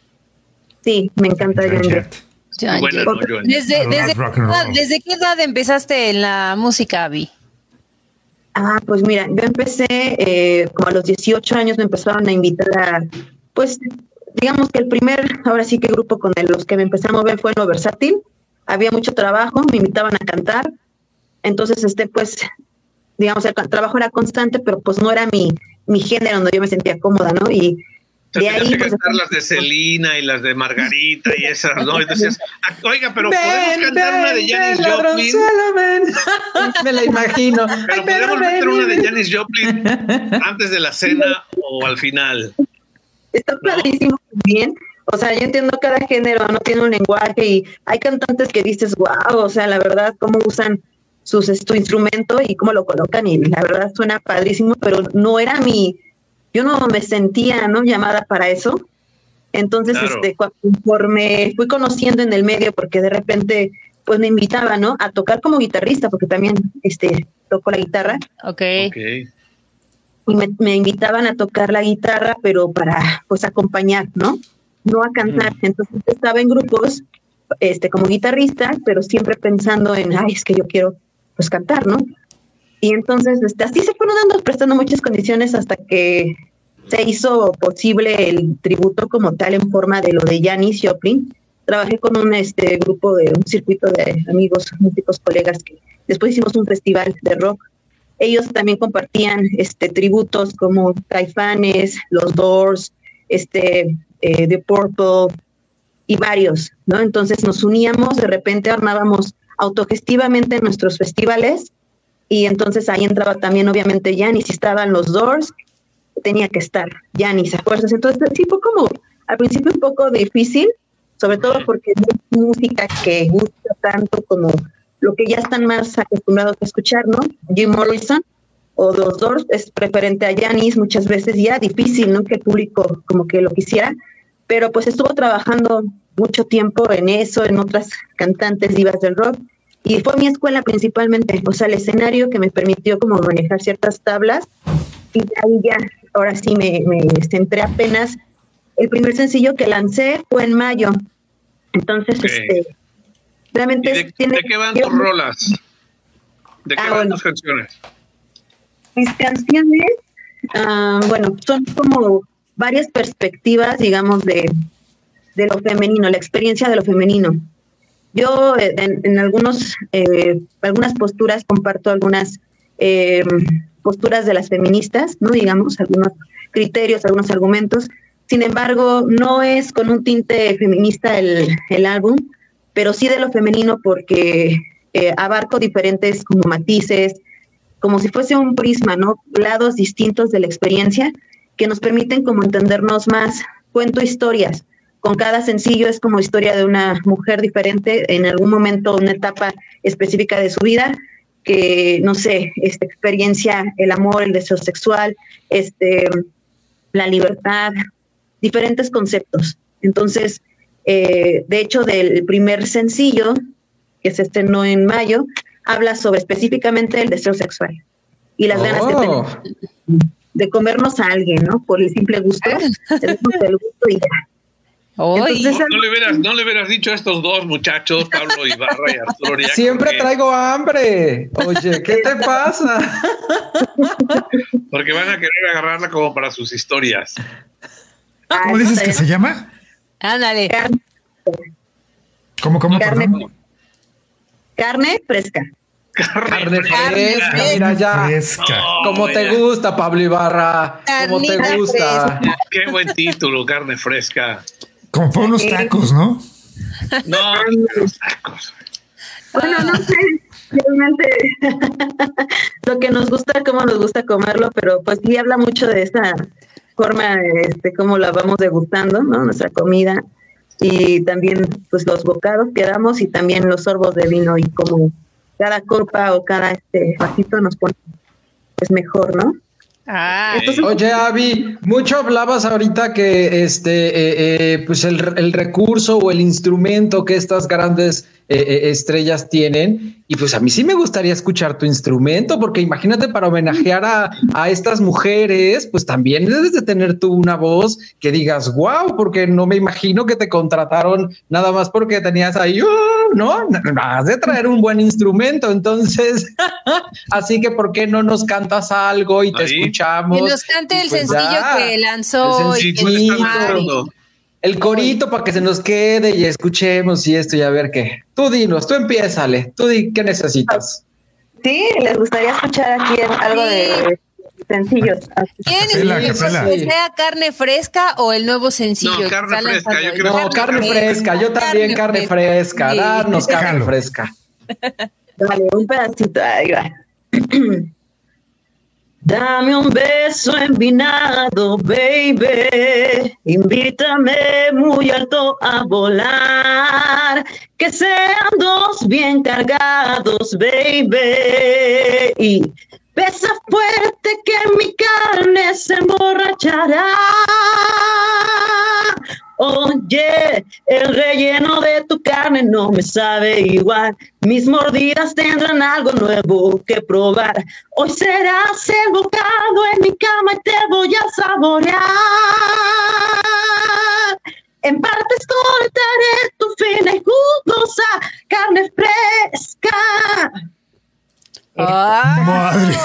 Sí, me encanta Joan Joan Jett. Jett. Joan Buena, Jett. ¿no, Joan Jett? ¿Desde, I desde, love rock and qué edad- roll. ¿Desde qué edad empezaste en la música, Abby? Ah, pues mira, yo empecé eh, como a los dieciocho años me empezaron a invitar a, pues, digamos que el primer, ahora sí que grupo con el, los que me empecé a mover fue No Versátil. Había mucho trabajo, me invitaban a cantar. Entonces, este, pues, digamos, el trabajo era constante, pero pues no era mi, mi género donde yo me sentía cómoda, ¿no? Y O sea, de tenías ahí, que pues, cantar las de Celina y las de Margarita y esas, ¿no? Y decías, "Ah, oiga, pero Ven, podemos cantar ven, una de Janis ven, Joplin, ladronzuelo, ven. Me la imagino. pero Ay, podemos ven, meter una de ven. Janis Joplin antes de la cena o al final." está padrísimo también. O sea, yo entiendo cada género, no tiene un lenguaje y hay cantantes que dices, wow, o sea, la verdad, cómo usan sus, su instrumento y cómo lo colocan y la verdad suena padrísimo, pero no era mi, yo no me sentía, ¿no? Llamada para eso. Entonces, Claro. este, conforme fui conociendo en el medio, porque de repente, pues me invitaba, ¿no? A tocar como guitarrista, porque también, este, toco la guitarra. Ok. Ok. Y me, me invitaban a tocar la guitarra, pero para, pues, acompañar, ¿no? No a cantar. Mm. Entonces estaba en grupos, este, como guitarrista, pero siempre pensando en, ay, es que yo quiero, pues, cantar, ¿no? Y entonces, este, así se fueron dando, prestando muchas condiciones hasta que se hizo posible el tributo como tal en forma de lo de Janis Joplin. Trabajé con un este grupo de un circuito de amigos, músicos, colegas, que después hicimos un festival de rock. Ellos también compartían este tributos como Caifanes, Los Doors, este eh, The Purple y varios, ¿no? Entonces nos uníamos, de repente armábamos autogestivamente nuestros festivales y entonces ahí entraba también obviamente Janis, estaban Los Doors, tenía que estar Janis a fuerzas. Entonces sí fue como al principio un poco difícil, sobre todo porque no es música que gusta tanto como lo que ya están más acostumbrados a escuchar, ¿no? Jim Morrison o Los Doors es preferente a Janis muchas veces, ya difícil, ¿no? Que el público como que lo quisiera, pero pues estuvo trabajando mucho tiempo en eso, en otras cantantes divas del rock, y fue mi escuela principalmente, o sea, el escenario que me permitió como manejar ciertas tablas, y de ahí ya, ahora sí me, me centré apenas. El primer sencillo que lancé fue en mayo, entonces, Okay. este, realmente ¿Y de, tiene, de qué van tus rolas? ¿De qué Ah, van bueno. tus canciones? Mis canciones, ah, bueno, son como varias perspectivas, digamos, de, de lo femenino, la experiencia de lo femenino. Yo eh, en, en algunos, eh, algunas posturas comparto algunas eh, posturas de las feministas, ¿no? Digamos, algunos criterios, algunos argumentos. Sin embargo, no es con un tinte feminista el, el álbum, pero sí de lo femenino porque eh, abarco diferentes como matices, como si fuese un prisma, ¿no? Lados distintos de la experiencia que nos permiten como entendernos más. Cuento historias. Con cada sencillo es como historia de una mujer diferente en algún momento, una etapa específica de su vida, que, no sé, esta experiencia, el amor, el deseo sexual, este, la libertad, diferentes conceptos. Entonces, Eh, de hecho, del primer sencillo, que se estrenó en mayo, habla sobre específicamente el deseo sexual y las oh. ganas que tenemos de comernos a alguien, ¿no? Por el simple gusto, el gusto y ya. Entonces, no, no, le hubieras, no le hubieras dicho a estos dos muchachos, Pablo Ibarra y Arturo Uriaco. Siempre que... traigo hambre. Oye, ¿qué te pasa? Porque van a querer agarrarla como para sus historias. ¿Cómo dices que se llama? Ándale. ¿Cómo, cómo, carne, perdón? Carne fresca. Carne fresca, mira ya. Fresca. Como te gusta, Pablo Ibarra. Como te gusta. Fresca. Qué buen título, carne fresca. Como por unos tacos, ¿no? No, los tacos. Bueno, no sé, realmente lo que nos gusta, cómo nos gusta comerlo, pero pues sí habla mucho de esa forma, este, cómo la vamos degustando, ¿no? Nuestra comida y también pues los bocados que damos y también los sorbos de vino y cómo cada copa o cada este vasito nos pone pues mejor, ¿no? Ah, Entonces, oye, Abby, mucho hablabas ahorita que este eh, eh, pues el, el recurso o el instrumento que estas grandes eh, eh, estrellas tienen, y pues a mí sí me gustaría escuchar tu instrumento, porque imagínate, para homenajear a, a estas mujeres, pues también debes de tener tú una voz que digas, wow, porque no me imagino que te contrataron nada más porque tenías ahí, uh, no, has de traer un buen instrumento, entonces, así que ¿por qué no nos cantas algo y te ahí escuchamos? Que nos cante el pues sencillo ya, que lanzó. El sencillito, el corito para que se nos quede y escuchemos y esto y a ver qué. Tú dinos, tú empiézale, tú di qué necesitas. Sí, les gustaría escuchar aquí algo de sencillos. ¿Quién es que sea carne fresca o el nuevo sencillo? No, carne fresca. Yo creo no, carne fresca. fresca. Yo también carne, carne fresca. Sí. Danos carne fresca. Dale, un pedacito. Ahí va. Dame un beso envinado, baby. Invítame muy alto a volar. Que sean dos bien cargados, baby. Y besa fuerte que mi carne se emborrachará. Oye, el relleno de tu carne no me sabe igual. Mis mordidas tendrán algo nuevo que probar. Hoy serás el bocado en mi cama y te voy a saborear. En partes cortaré tu fina y jugosa carne fresca. ¡Ah! ¡Madre!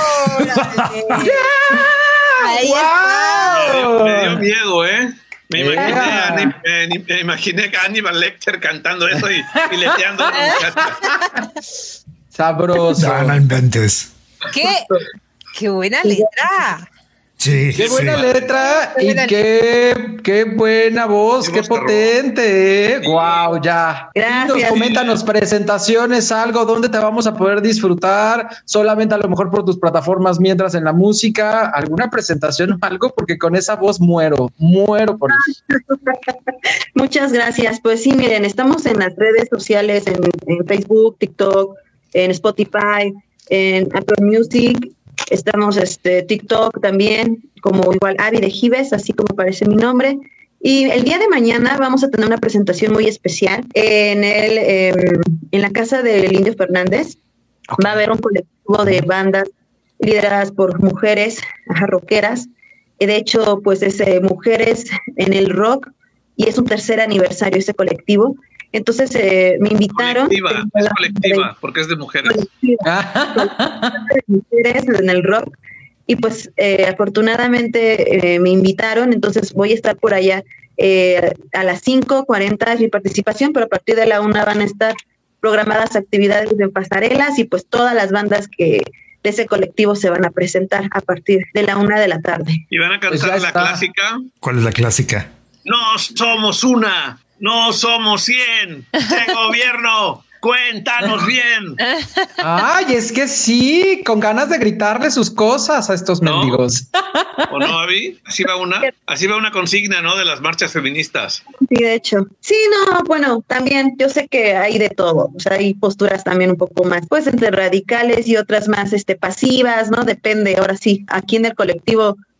Ahí wow. Me dio miedo, ¿eh? Me imaginé, a, me, me imaginé a Aníbal Lecter cantando eso y fileteando a una muchacha. Sabroso. No, no inventes. ¿Qué? ¡Qué buena letra! Sí, qué buena sí. letra y qué, qué buena voz, qué, qué potente, ¿eh? Sí. Wow, ya. Gracias. Coméntanos presentaciones, algo, dónde te vamos a poder disfrutar, solamente a lo mejor por tus plataformas mientras en la música, alguna presentación o algo, porque con esa voz muero, muero por eso. Muchas gracias. Pues sí, miren, estamos en las redes sociales, en, en Facebook, TikTok, en Spotify, en Apple Music. Estamos este TikTok también, como igual Abby de Gives, así como aparece mi nombre. Y el día de mañana vamos a tener una presentación muy especial en el eh, en la casa del Indio Fernández. Okay. Va a haber un colectivo de bandas lideradas por mujeres rockeras. De hecho, pues es eh, mujeres en el rock y es un tercer aniversario ese colectivo. Entonces eh, me invitaron. Colectiva, es colectiva, de, porque es de mujeres. de mujeres en el rock. Y pues eh, afortunadamente eh, me invitaron, entonces voy a estar por allá eh, a las cinco cuarenta es mi participación, pero a partir de la una van a estar programadas actividades de pasarelas y pues todas las bandas que de ese colectivo se van a presentar a partir de la una de la tarde. ¿Y van a cantar pues la clásica? ¿Cuál es la clásica? No somos una. No somos cien. ¡De gobierno! ¡Cuéntanos bien! Ay, es que sí, con ganas de gritarle sus cosas a estos ¿no? mendigos. ¿O no, Abby? Así va una, así va una consigna, ¿no? De las marchas feministas. Sí, de hecho. Sí, no, bueno, también yo sé que hay de todo. O sea, hay posturas también un poco más, pues, entre radicales y otras más este, pasivas, ¿no? Depende. Ahora sí, aquí en el colectivo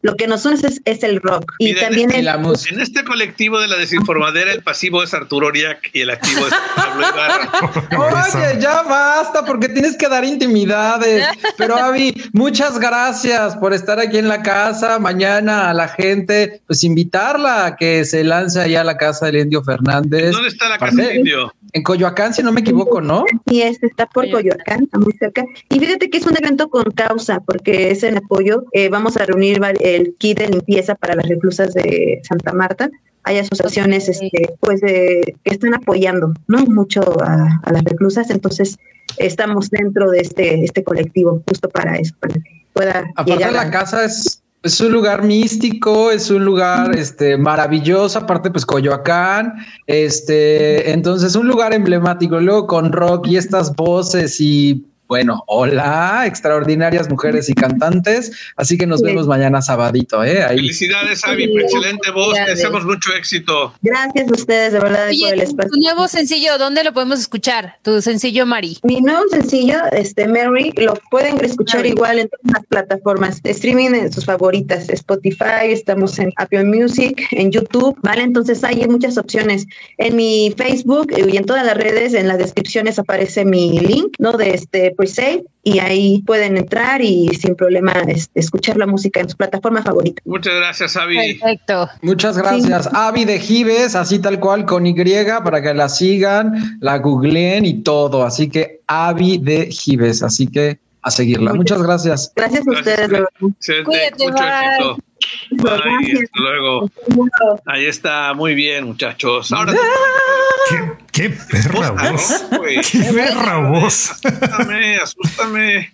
lo que nos une es, es el rock. Y Mira, también en, el, la en este colectivo de la desinformadera, el pasivo es Arturo Oriac y el activo es Pablo Ibarra. Oye, ya basta, porque tienes que dar intimidades. Pero Avi, muchas gracias por estar aquí en la casa. Mañana a la gente, pues invitarla a que se lance allá a la casa del Indio Fernández. ¿Dónde está la casa del Indio? En Coyoacán, si no me equivoco, ¿no? Sí, este está por Coyoacán, está muy cerca. Y fíjate que es un evento con causa, porque es en apoyo. Eh, vamos a reunir el kit de limpieza para las reclusas de Santa Marta. Hay asociaciones este, pues de, que están apoyando, ¿no? Mucho a, a las reclusas, entonces estamos dentro de este, este colectivo justo para eso, para que pueda Aparte llegar la a... casa es... Es un lugar místico, es un lugar este, maravilloso, aparte pues Coyoacán, este, entonces un lugar emblemático, luego con rock y estas voces y bueno, hola, extraordinarias mujeres y cantantes, así que nos vemos mañana sabadito, ¿eh? Ahí. Felicidades, Avi, sí, excelente voz, te deseamos mucho éxito. Gracias a ustedes, de verdad, Oye, por el espacio. Tu nuevo sencillo, ¿dónde lo podemos escuchar? Tu sencillo, Mari. Mi nuevo sencillo, este Mary, lo pueden escuchar Mary. igual en todas las plataformas de streaming, en sus favoritas, Spotify, estamos en Apple Music, en YouTube, ¿vale? Entonces hay muchas opciones. En mi Facebook y en todas las redes, en las descripciones aparece mi link, ¿no? De este pre-save, y ahí pueden entrar y sin problema este, escuchar la música en su plataforma favorita. Muchas gracias, Avi. Perfecto. Muchas gracias. Sí. Avi de Gives, así tal cual, con Y, para que la sigan, la googleen y todo. Así que Avi de Gives, así que a seguirla. Muchas, Muchas gracias. Gracias a ustedes. Gracias. Cuídate, mucho éxito. Bye, hasta luego. Ahí está, muy bien, muchachos. Ahora qué, qué perra voz. ¿no, qué perra voz. Asústame, asústame.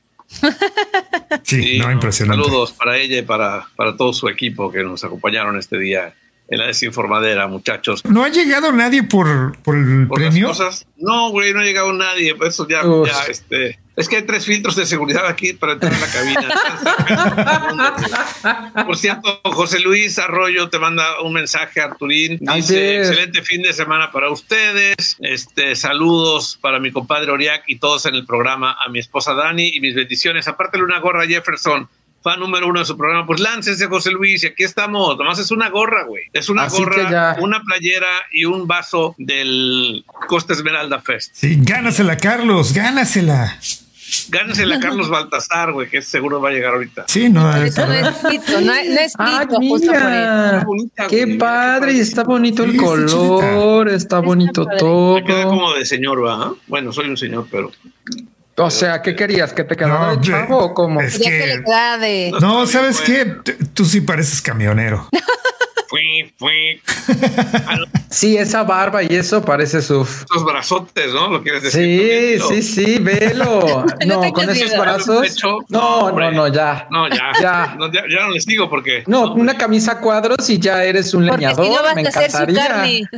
Sí, sí, no, impresionante. Saludos para ella y para, para todo su equipo que nos acompañaron este día en la desinformadera, muchachos. ¿No ha llegado nadie por, por el ¿Por premio? Las cosas? No, güey, no ha llegado nadie. Por eso ya, ya, este... Es que hay tres filtros de seguridad aquí para entrar en la cabina. Por cierto, José Luis Arroyo te manda un mensaje, Arturín. Dice, excelente fin de semana para ustedes. Este, saludos para mi compadre Oriac y todos en el programa, a mi esposa Dani y mis bendiciones. Apártale una gorra a Jefferson, fan número uno de su programa. Pues láncese, José Luis, y aquí estamos. Nomás es una gorra, güey. Es una Así gorra, una playera y un vaso del Costa Esmeralda Fest. Sí, gánasela, Carlos, gánasela. Gánasela a Carlos Baltasar, güey, que seguro va a llegar ahorita. Sí, no, eso no es escrito, no, no es escrito. Ay, mira, bonita, qué güey, padre, qué está bonito el sí, color, está bonito está todo. Me queda como de señor, ¿va? Bueno, soy un señor, pero... O sea, ¿qué querías? ¿Que te quedara no, de chavo o cómo? Es que, que le queda de... No, ¿sabes qué? Tú sí pareces camionero. Fui, fui. Sí, esa barba y eso parece suf. Esos brazotes, ¿no? ¿Lo quieres decir? Sí, también, sí, sí, velo. No, no con esos brazos. No, no, no, ya. No, ya. Ya. No, ya, ya no les digo porque. No, no una hombre. camisa a cuadros y ya eres un porque leñador. Si no vas me a encantaría.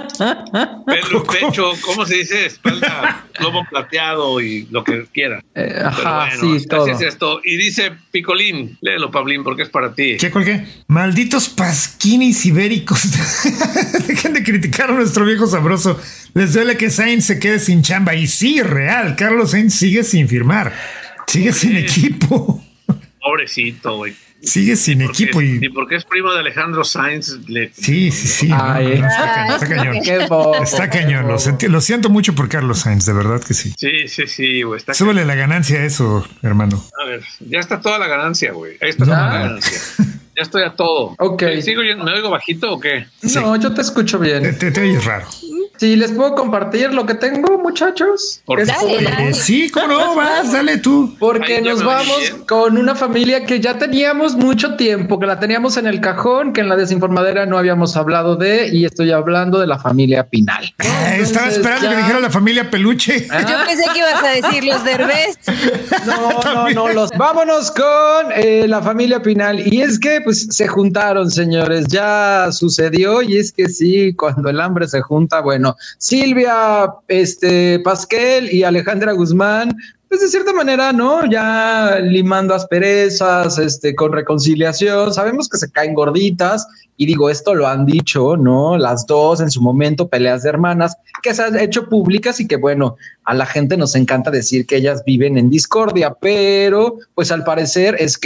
Pelo, pecho, ¿cómo se dice? Espalda, lomo plateado y lo que quiera. Eh, ajá, bueno, sí, todo. Es esto. Y dice Picolín, léelo, Pablín, porque es para ti. ¿Qué, cuál qué? Malditos pasquinis ibéricos. Dejen de criticar a nuestro viejo sabroso. Les duele que Sainz se quede sin chamba. Y sí, real, Carlos Sainz sigue sin firmar. Sigue Pobre. sin equipo. Pobrecito, güey. Sigue sin porque, equipo. Y... y porque es primo de Alejandro Sainz. Le... Sí, sí, sí. Ay, no, no, está, cañón, está cañón. Qué bobo, está cañón. Lo, senti- lo siento mucho por Carlos Sainz, de verdad que sí. Sí, sí, sí, güey. Súbele la ganancia a eso, hermano. A ver, ya está toda la ganancia, güey. Ahí está no. toda la ganancia. Ya estoy a todo. Ok. ¿Sigo yo, ¿Me oigo bajito o qué? Sí. No, yo te escucho bien. Te, te, te oyes raro. Sí, ¿les puedo compartir lo que tengo, muchachos? Por dale, dale. Sí, ¿cómo no? Vas, dale tú. Porque nos vamos con una familia que ya teníamos mucho tiempo, que la teníamos en el cajón, que en la desinformadera no habíamos hablado de, y estoy hablando de la familia Pinal. Ah, Entonces, estaba esperando ya... que dijera la familia Peluche. ¿Ah? Yo pensé que ibas a decir los Derbez. No, no, no, los... Vámonos con eh, la familia Pinal. Y es que, pues, se juntaron, señores, ya sucedió, y es que sí, cuando el hambre se junta, bueno, Silvia este, Pasquel y Alejandra Guzmán, pues de cierta manera, ¿no? Ya limando asperezas, este, con reconciliación. Sabemos que se caen gorditas y digo, esto lo han dicho, ¿no? Las dos en su momento, peleas de hermanas, que se han hecho públicas y que, bueno, a la gente nos encanta decir que ellas viven en discordia, pero pues al parecer es que no,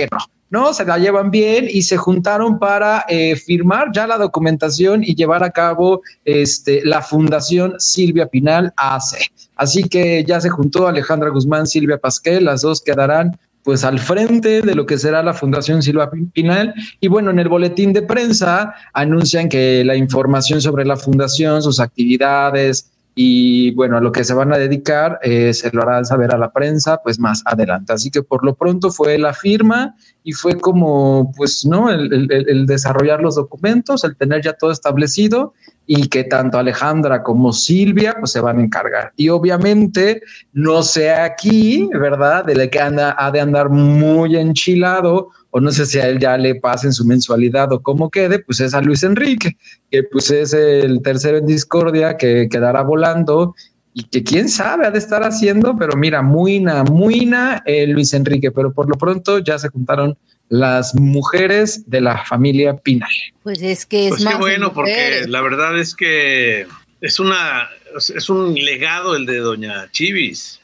no, se la llevan bien y se juntaron para eh, firmar ya la documentación y llevar a cabo este, la Fundación Silvia Pinal A C. Así que ya se juntó Alejandra Guzmán, Silvia Pasquel, las dos quedarán pues al frente de lo que será la Fundación Silvia Pinal. Y bueno, en el boletín de prensa anuncian que la información sobre la fundación, sus actividades y bueno, a lo que se van a dedicar eh, se lo harán saber a la prensa pues más adelante. Así que por lo pronto fue la firma y fue como pues no el, el, el desarrollar los documentos, el tener ya todo establecido y que tanto Alejandra como Silvia pues se van a encargar. Y obviamente no sé aquí, ¿verdad? De la que anda, ha de andar muy enchilado, o no sé si a él ya le pasen su mensualidad o cómo quede, pues es a Luis Enrique, que pues es el tercero en discordia que quedará volando y que quién sabe ha de estar haciendo, pero mira, muina, muina eh, Luis Enrique, pero por lo pronto ya se juntaron las mujeres de la familia Pinal. Pues es que es pues más qué bueno, porque la verdad es que es una es un legado el de doña Chivis.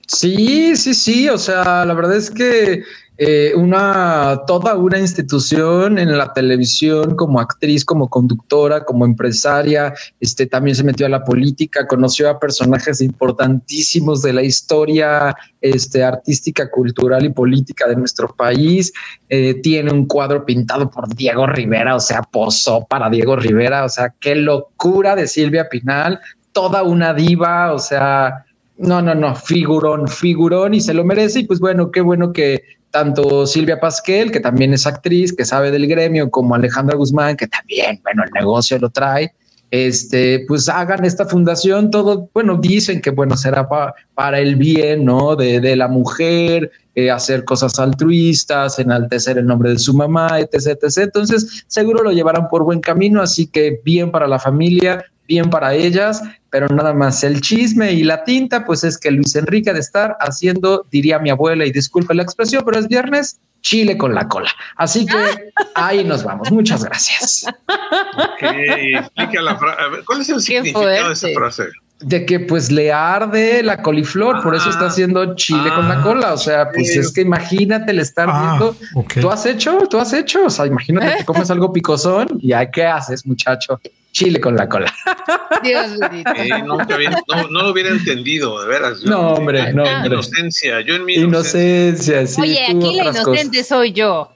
Sí, sí, sí, o sea, la verdad es que eh, una toda una institución en la televisión, como actriz, como conductora, como empresaria, este también se metió a la política, conoció a personajes importantísimos de la historia este, artística, cultural y política de nuestro país. Eh, tiene un cuadro pintado por Diego Rivera, o sea, posó para Diego Rivera, o sea, qué locura de Silvia Pinal, toda una diva, o sea, no, no, no, figurón, figurón y se lo merece. Y pues bueno, qué bueno que tanto Silvia Pasquel, que también es actriz, que sabe del gremio, como Alejandra Guzmán, que también, bueno, el negocio lo trae, este, pues hagan esta fundación. Todo, bueno, dicen que, bueno, será pa, para el bien, ¿no? De, de la mujer, eh, hacer cosas altruistas, enaltecer el nombre de su mamá, etc, etcétera. Entonces, seguro lo llevarán por buen camino, así que bien para la familia, bien para ellas, pero nada más el chisme y la tinta, pues es que Luis Enrique ha de estar haciendo, diría mi abuela, y disculpe la expresión, pero es viernes, chile con la cola. Así que ahí nos vamos. Muchas gracias. Okay, explica la frase. ¿Cuál es el significado de esa frase? De que pues le arde la coliflor, ah, por eso está haciendo chile ah, con la cola. O sea, pues okay. Es que imagínate el estar ah, viendo. Okay. ¿Tú has hecho? ¿Tú has hecho? O sea, imagínate que comes algo picosón y ¿a qué haces, muchacho? Chile con la cola. Dios bendito. Eh, nunca había, no, no lo hubiera entendido, de veras. Yo, no, hombre, no, hombre. Inocencia, yo en mi inocencia. inocencia sí, Oye, aquí la inocente cosas. Soy yo.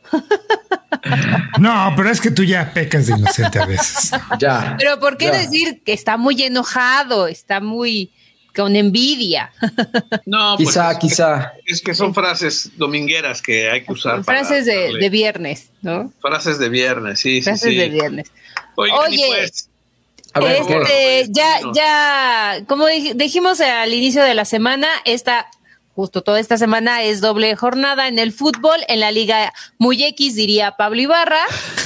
No, pero es que tú ya pecas de inocente a veces. Ya. Pero ¿por qué ya. decir que está muy enojado? Está muy con envidia. No, quizá, pues es, quizá. Es que son frases domingueras que hay que usar. Frases para de, de viernes, ¿no? Frases de viernes, sí, frases sí. Frases de viernes. Oye, Oye pues, a ver, este, ya, ya, como dijimos al inicio de la semana, esta, justo toda esta semana es doble jornada en el fútbol, en la Liga Muy X, diría Pablo Ibarra,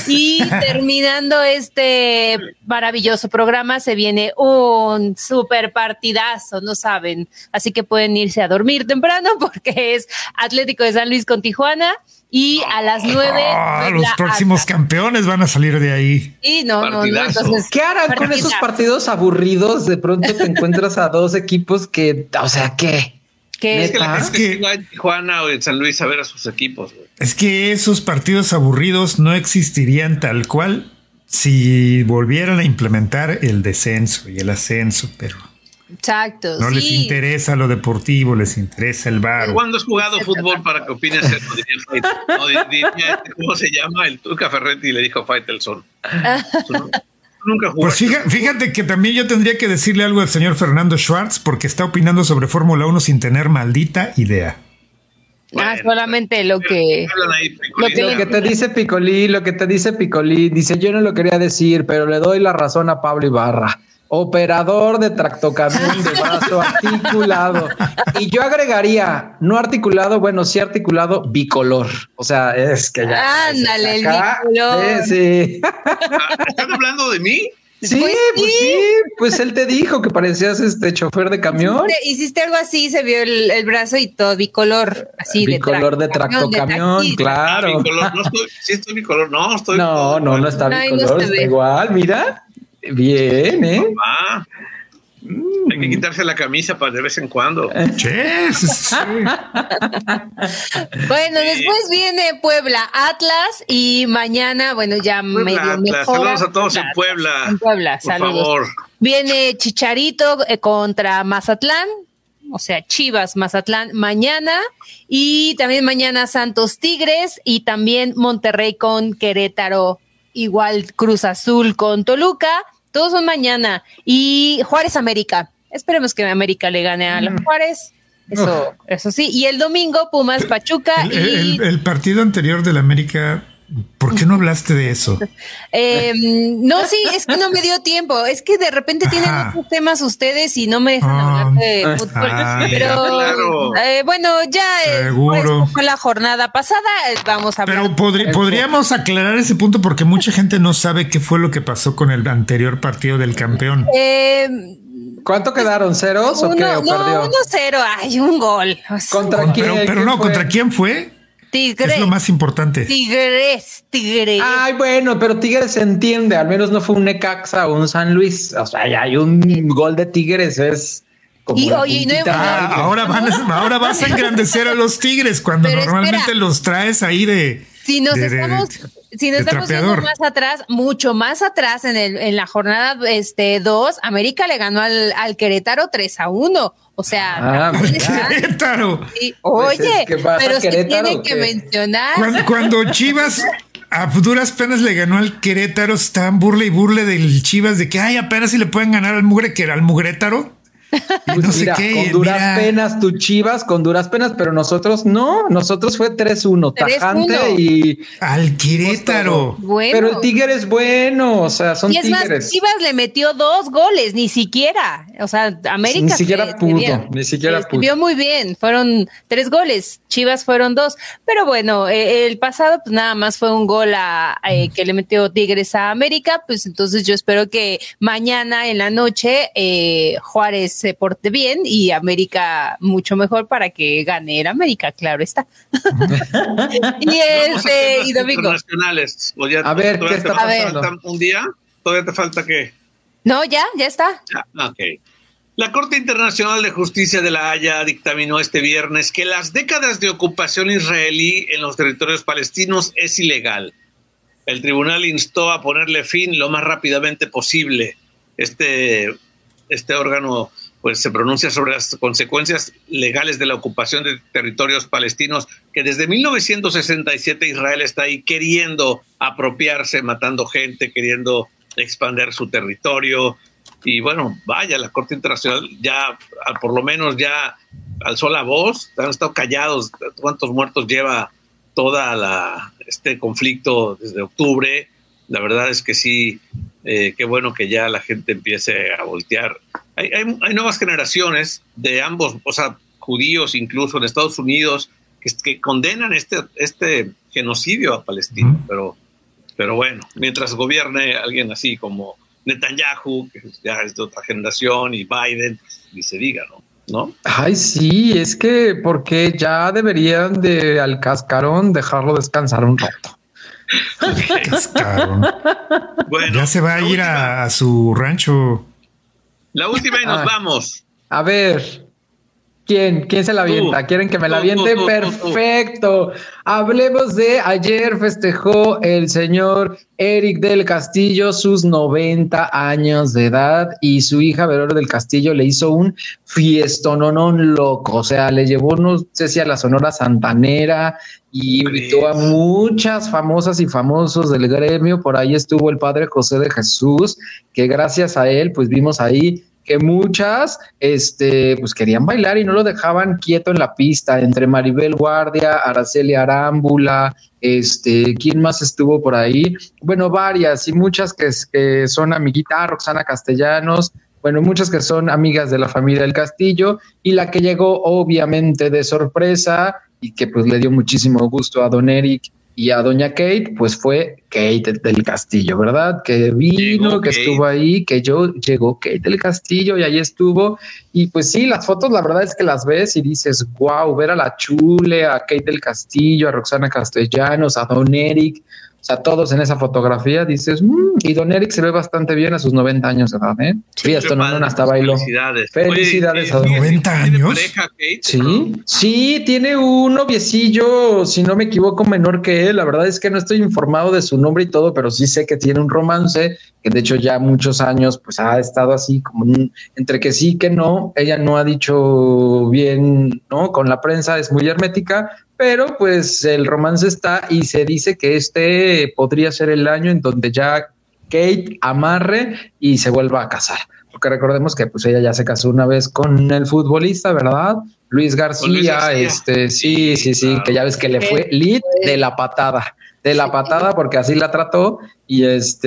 y terminando este maravilloso programa se viene un super partidazo, no saben, así que pueden irse a dormir temprano porque es Atlético de San Luis con Tijuana. Y a las nueve oh, los próximos alta. campeones van a salir de ahí. Y no, no, no, entonces, ¿qué harán partidazo. Con esos partidos aburridos? De pronto te encuentras a dos equipos que, o sea, ¿qué? ¿Qué? Es que la gente que va en Tijuana o en San Luis a ver a sus equipos, güey. Es que esos partidos aburridos no existirían tal cual si volvieran a implementar el descenso y el ascenso, pero exacto. No sí. les interesa lo deportivo, les interesa el bar. ¿Cuándo has jugado fútbol para que opines eso? Diría, no, diría, ¿cómo se llama? El Tuca Ferretti le dijo a Faitelson. No, nunca jugó. Pues fíjate, fíjate que también yo tendría que decirle algo al señor Fernando Schwartz porque está opinando sobre Fórmula uno sin tener maldita idea. Bueno, ah, solamente lo que, ahí, lo que lo que te dice Picolín, lo que te dice Picolín, dice yo no lo quería decir, pero le doy la razón a Pablo Ibarra. Operador de tractocamión de brazo articulado. Y yo agregaría, no articulado, bueno, sí articulado, bicolor. O sea, es que ya. Ándale, el bicolor. Eh, sí. ¿Están hablando de mí? Sí, pues, pues sí. sí, pues él te dijo que parecías este chofer de camión. Hiciste, hiciste algo así, se vio el, el brazo y todo bicolor, así bicolor de tractocamión, de claro. Ah, bicolor, no estoy, sí estoy bicolor, no, estoy. No, no, no está bicolor, no está igual, mira. Bien, ¿eh? Ah. Mm, Hay que quitarse la camisa para de vez en cuando. Sí, sí, sí. Bueno, después viene Puebla, Atlas y mañana, bueno, ya Puebla, medio Atlas. mejor. Saludos a todos en Puebla. En Puebla, por saludos. favor. Viene Chicharito eh, contra Mazatlán, o sea, Chivas, Mazatlán mañana, y también mañana Santos Tigres y también Monterrey con Querétaro, igual Cruz Azul con Toluca, todos son mañana, y Juárez América. Esperemos que América le gane a los Juárez. Eso, eso sí. Y el domingo, Pumas, Pachuca. El, y el, el partido anterior del América, ¿por qué no hablaste de eso? Eh, no, sí, es que no me dio tiempo. Es que de repente tienen Ajá. otros temas ustedes y no me dejan Ah, hablar de fútbol. ah, Pero claro. eh, bueno, ya eh, Seguro. pues, fue la jornada pasada. eh, Vamos a hablar. Pero podri- podríamos aclarar ese punto porque mucha gente no sabe qué fue lo que pasó con el anterior partido del campeón. Eh, ¿Cuánto quedaron? ¿Ceros o qué? uno, ¿O no, perdió? uno cero. Ay, un gol. ¿Contra quién? Pero, pero ¿Quién no, fue? ¿contra quién fue? Tigres. Es lo más importante. Tigres, Tigres. Ay, bueno, pero Tigres se entiende. Al menos no fue un Necaxa o un San Luis. O sea, ya hay un gol de Tigres. Es como Y, la oye, y no- puntita. Ah, ahora, van a, ahora vas a engrandecer a los Tigres cuando Pero normalmente espera. los traes ahí de... Si nos de- de- estamos, si nos de estamos yendo trapeador. más atrás, mucho más atrás en el, en la jornada este dos, América le ganó al, al Querétaro tres a uno. O sea, Ah, también mira. está- Querétaro. sí, Pues oye, es que pasa pero se Querétaro, tiene que ¿qué? mencionar. Cuando, cuando Chivas a duras penas le ganó al Querétaro, estaban burle y burle del Chivas de que ay, apenas si le pueden ganar al mugre que era al mugrétaro. Y Pues no sé mira, qué. con y duras mira, penas, tu Chivas, con duras penas, pero nosotros no, nosotros fue tres uno, tres uno. tajante y... al Querétaro. Bueno. Pero el Tigre es bueno, o sea, son y es más, Tigres. Chivas le metió dos goles, ni siquiera. O sea, América. Ni siquiera se- se pudo, vio- ni siquiera se pudo. vio muy bien. Fueron tres goles, Chivas fueron dos. Pero bueno, eh, el pasado, pues nada más fue un gol a, eh, que le metió Tigres a América. Pues entonces yo espero que mañana en la noche eh, Juárez se porte bien y América mucho mejor para que gane el América, claro está. y Vamos a este, temas y domingo. internacionales. O ya- A ver, ¿todavía ¿qué te está falta pasando? un día? ¿Todavía te falta qué? No, ya, ya está. Ah, ok. La Corte Internacional de Justicia de La Haya dictaminó este viernes que las décadas de ocupación israelí en los territorios palestinos es ilegal. El tribunal instó a ponerle fin lo más rápidamente posible. Este, este órgano pues, se pronuncia sobre las consecuencias legales de la ocupación de territorios palestinos, que desde mil novecientos sesenta y siete Israel está ahí queriendo apropiarse, matando gente, queriendo expandir su territorio. Y bueno, vaya, la Corte Internacional ya, por lo menos ya alzó la voz, han estado callados. ¿Cuántos muertos lleva toda la este conflicto desde octubre? La verdad es que sí, eh, qué bueno que ya la gente empiece a voltear. Hay, hay, hay nuevas generaciones de ambos, o sea, judíos incluso en Estados Unidos, que, que condenan este, este genocidio a Palestina, uh-huh. pero, pero bueno, mientras gobierne alguien así como Netanyahu, que ya es de otra generación, y Biden, ni se diga, ¿no? ¿No? Ay, sí, es que porque ya deberían de al cascarón dejarlo descansar un rato. Cascarón. Bueno, ya se va a ir a, a su rancho. La última y nos Ay. vamos. A ver, ¿quién? ¿Quién se la avienta? Tú. ¿Quieren que me la Tú, aviente? tú, tú, Perfecto. Hablemos de ayer festejó el señor Eric del Castillo sus noventa años de edad y su hija Verónica del Castillo le hizo un fiestononón loco. O sea, le llevó, no sé si a la Sonora Santanera y invitó a muchas famosas y famosos del gremio. Por ahí estuvo el padre José de Jesús, que gracias a él, pues vimos ahí que muchas este, pues querían bailar y no lo dejaban quieto en la pista, entre Maribel Guardia, Araceli Arámbula, este, ¿quién más estuvo por ahí? Bueno, varias y muchas que, que son amiguitas, Roxana Castellanos, bueno, muchas que son amigas de la familia del Castillo, y la que llegó obviamente de sorpresa y que pues le dio muchísimo gusto a don Eric y a doña Kate, pues fue Kate del Castillo, ¿verdad? Que vino, llegó que Kate. Estuvo ahí, que yo llegó Kate del Castillo y ahí estuvo. Y pues sí, las fotos, la verdad es que las ves y dices, wow, ver a la Chule, a Kate del Castillo, a Roxana Castellanos, a Don Eric, o sea, todos en esa fotografía, dices, mmm, y Don Eric se ve bastante bien a sus noventa años de edad, ¿eh? Sí, esto no, no, hasta bailó. Felicidades. Felicidades Oye, a Don Eric. ¿noventa años? Pareja, Kate, sí, ¿no? sí, tiene un noviecillo, si no me equivoco, menor que él. La verdad es que no estoy informado de su nombre y todo, pero sí sé que tiene un romance, que de hecho ya muchos años pues ha estado así como un, entre que sí que no. Ella no ha dicho bien, ¿no? Con la prensa es muy hermética, pero pues el romance está y se dice que este podría ser el año en donde ya Kate amarre y se vuelva a casar. Porque recordemos que pues ella ya se casó una vez con el futbolista, ¿verdad? Luis García, Luis García. este, sí, sí, sí, claro. Que ya ves que le fue lit de la patada, de la patada porque así la trató y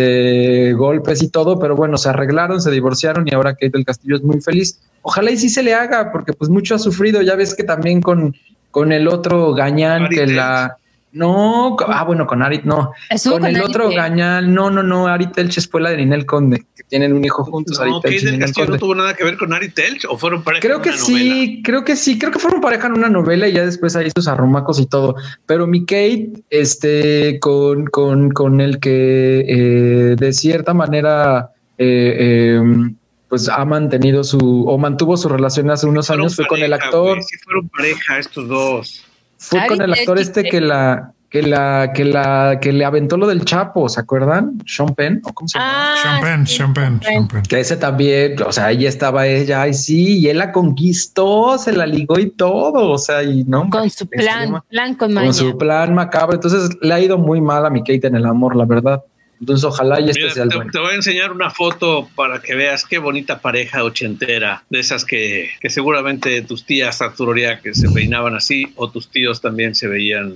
este golpes y todo, pero bueno, se arreglaron, se divorciaron y ahora Kate del Castillo es muy feliz. Ojalá y sí se le haga porque pues mucho ha sufrido, ya ves que también con con el otro gañán Ari que Telch. la no, ah bueno, con Ari no, con, con el Ari otro Telch. gañán, no, no, no, Ari Telch es la de Ninel Conde, que tienen un hijo juntos. No, Ari Telch y Ninel Conde. ¿No tuvo nada que ver con Ari Telch o fueron pareja? Creo que en una sí, novela? creo que sí, creo que fueron pareja en una novela y ya después ahí sus arrumacos y todo. Pero mi Kate, este, con, con, con el que eh, de cierta manera eh, eh, pues ha mantenido su, o mantuvo su relación hace unos fueron años, fue pareja, con el actor. Wey, sí fueron pareja estos dos. Fue Ari con el actor Telch, este que la, que la, que la, que le aventó lo del Chapo, ¿se acuerdan? Sean Penn, ¿o cómo se llama? Ah, Sean Penn, sí, Sean Penn, Sean Penn. Que ese también, o sea, ahí estaba ella, ay sí, y él la conquistó, se la ligó y todo, o sea, y no. Con su plan, plan con maña. Con su plan macabro, entonces le ha ido muy mal a mi Kate en el amor, la verdad. Entonces ojalá y este Mira, sea el te, bueno. Te voy a enseñar una foto para que veas qué bonita pareja ochentera, de esas que, que seguramente tus tías Arturo que se peinaban así, o tus tíos también se veían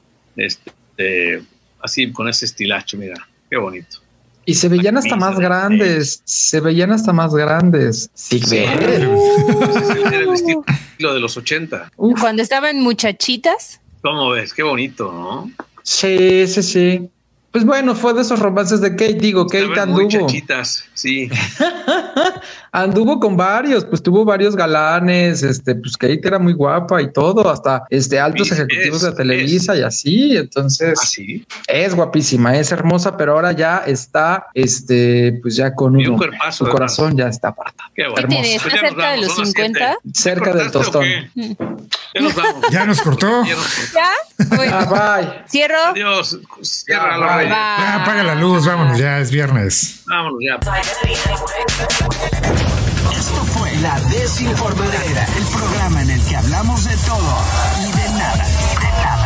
este, así con ese estilacho, mira, qué bonito. Y se veían hasta más grandes, se veían hasta más grandes. Sí, sí. Era el estilo de los ochenta. Uf. Cuando estaban muchachitas. ¿Cómo ves? Qué bonito, ¿no? Sí, sí, sí. Pues bueno, fue de esos romances de Kate, digo, Kate Estaban anduvo. Muy chachitas, sí. Anduvo con varios, pues tuvo varios galanes, este, pues Kate era muy guapa y todo, hasta este altos es, ejecutivos es, de Televisa es. y así, entonces ¿Ah, sí? Es guapísima, es hermosa, pero ahora ya está, este, pues ya con un, un cuerpazo, su corazón ¿verdad? Ya está aparta. Qué bueno. ¿Qué tiene? ¿Está pues cerca vamos, de los cincuenta? Cerca del tostón. Ya nos vamos. Ya nos cortó. ¿Ya? Bueno. Ah, bye. Cierro. Adiós. Cierra la rey. Ya apaga la luz, vámonos, ya es viernes. Vámonos ya. Esto fue La Desinformadera, el programa en el que hablamos de todo y de nada. De nada.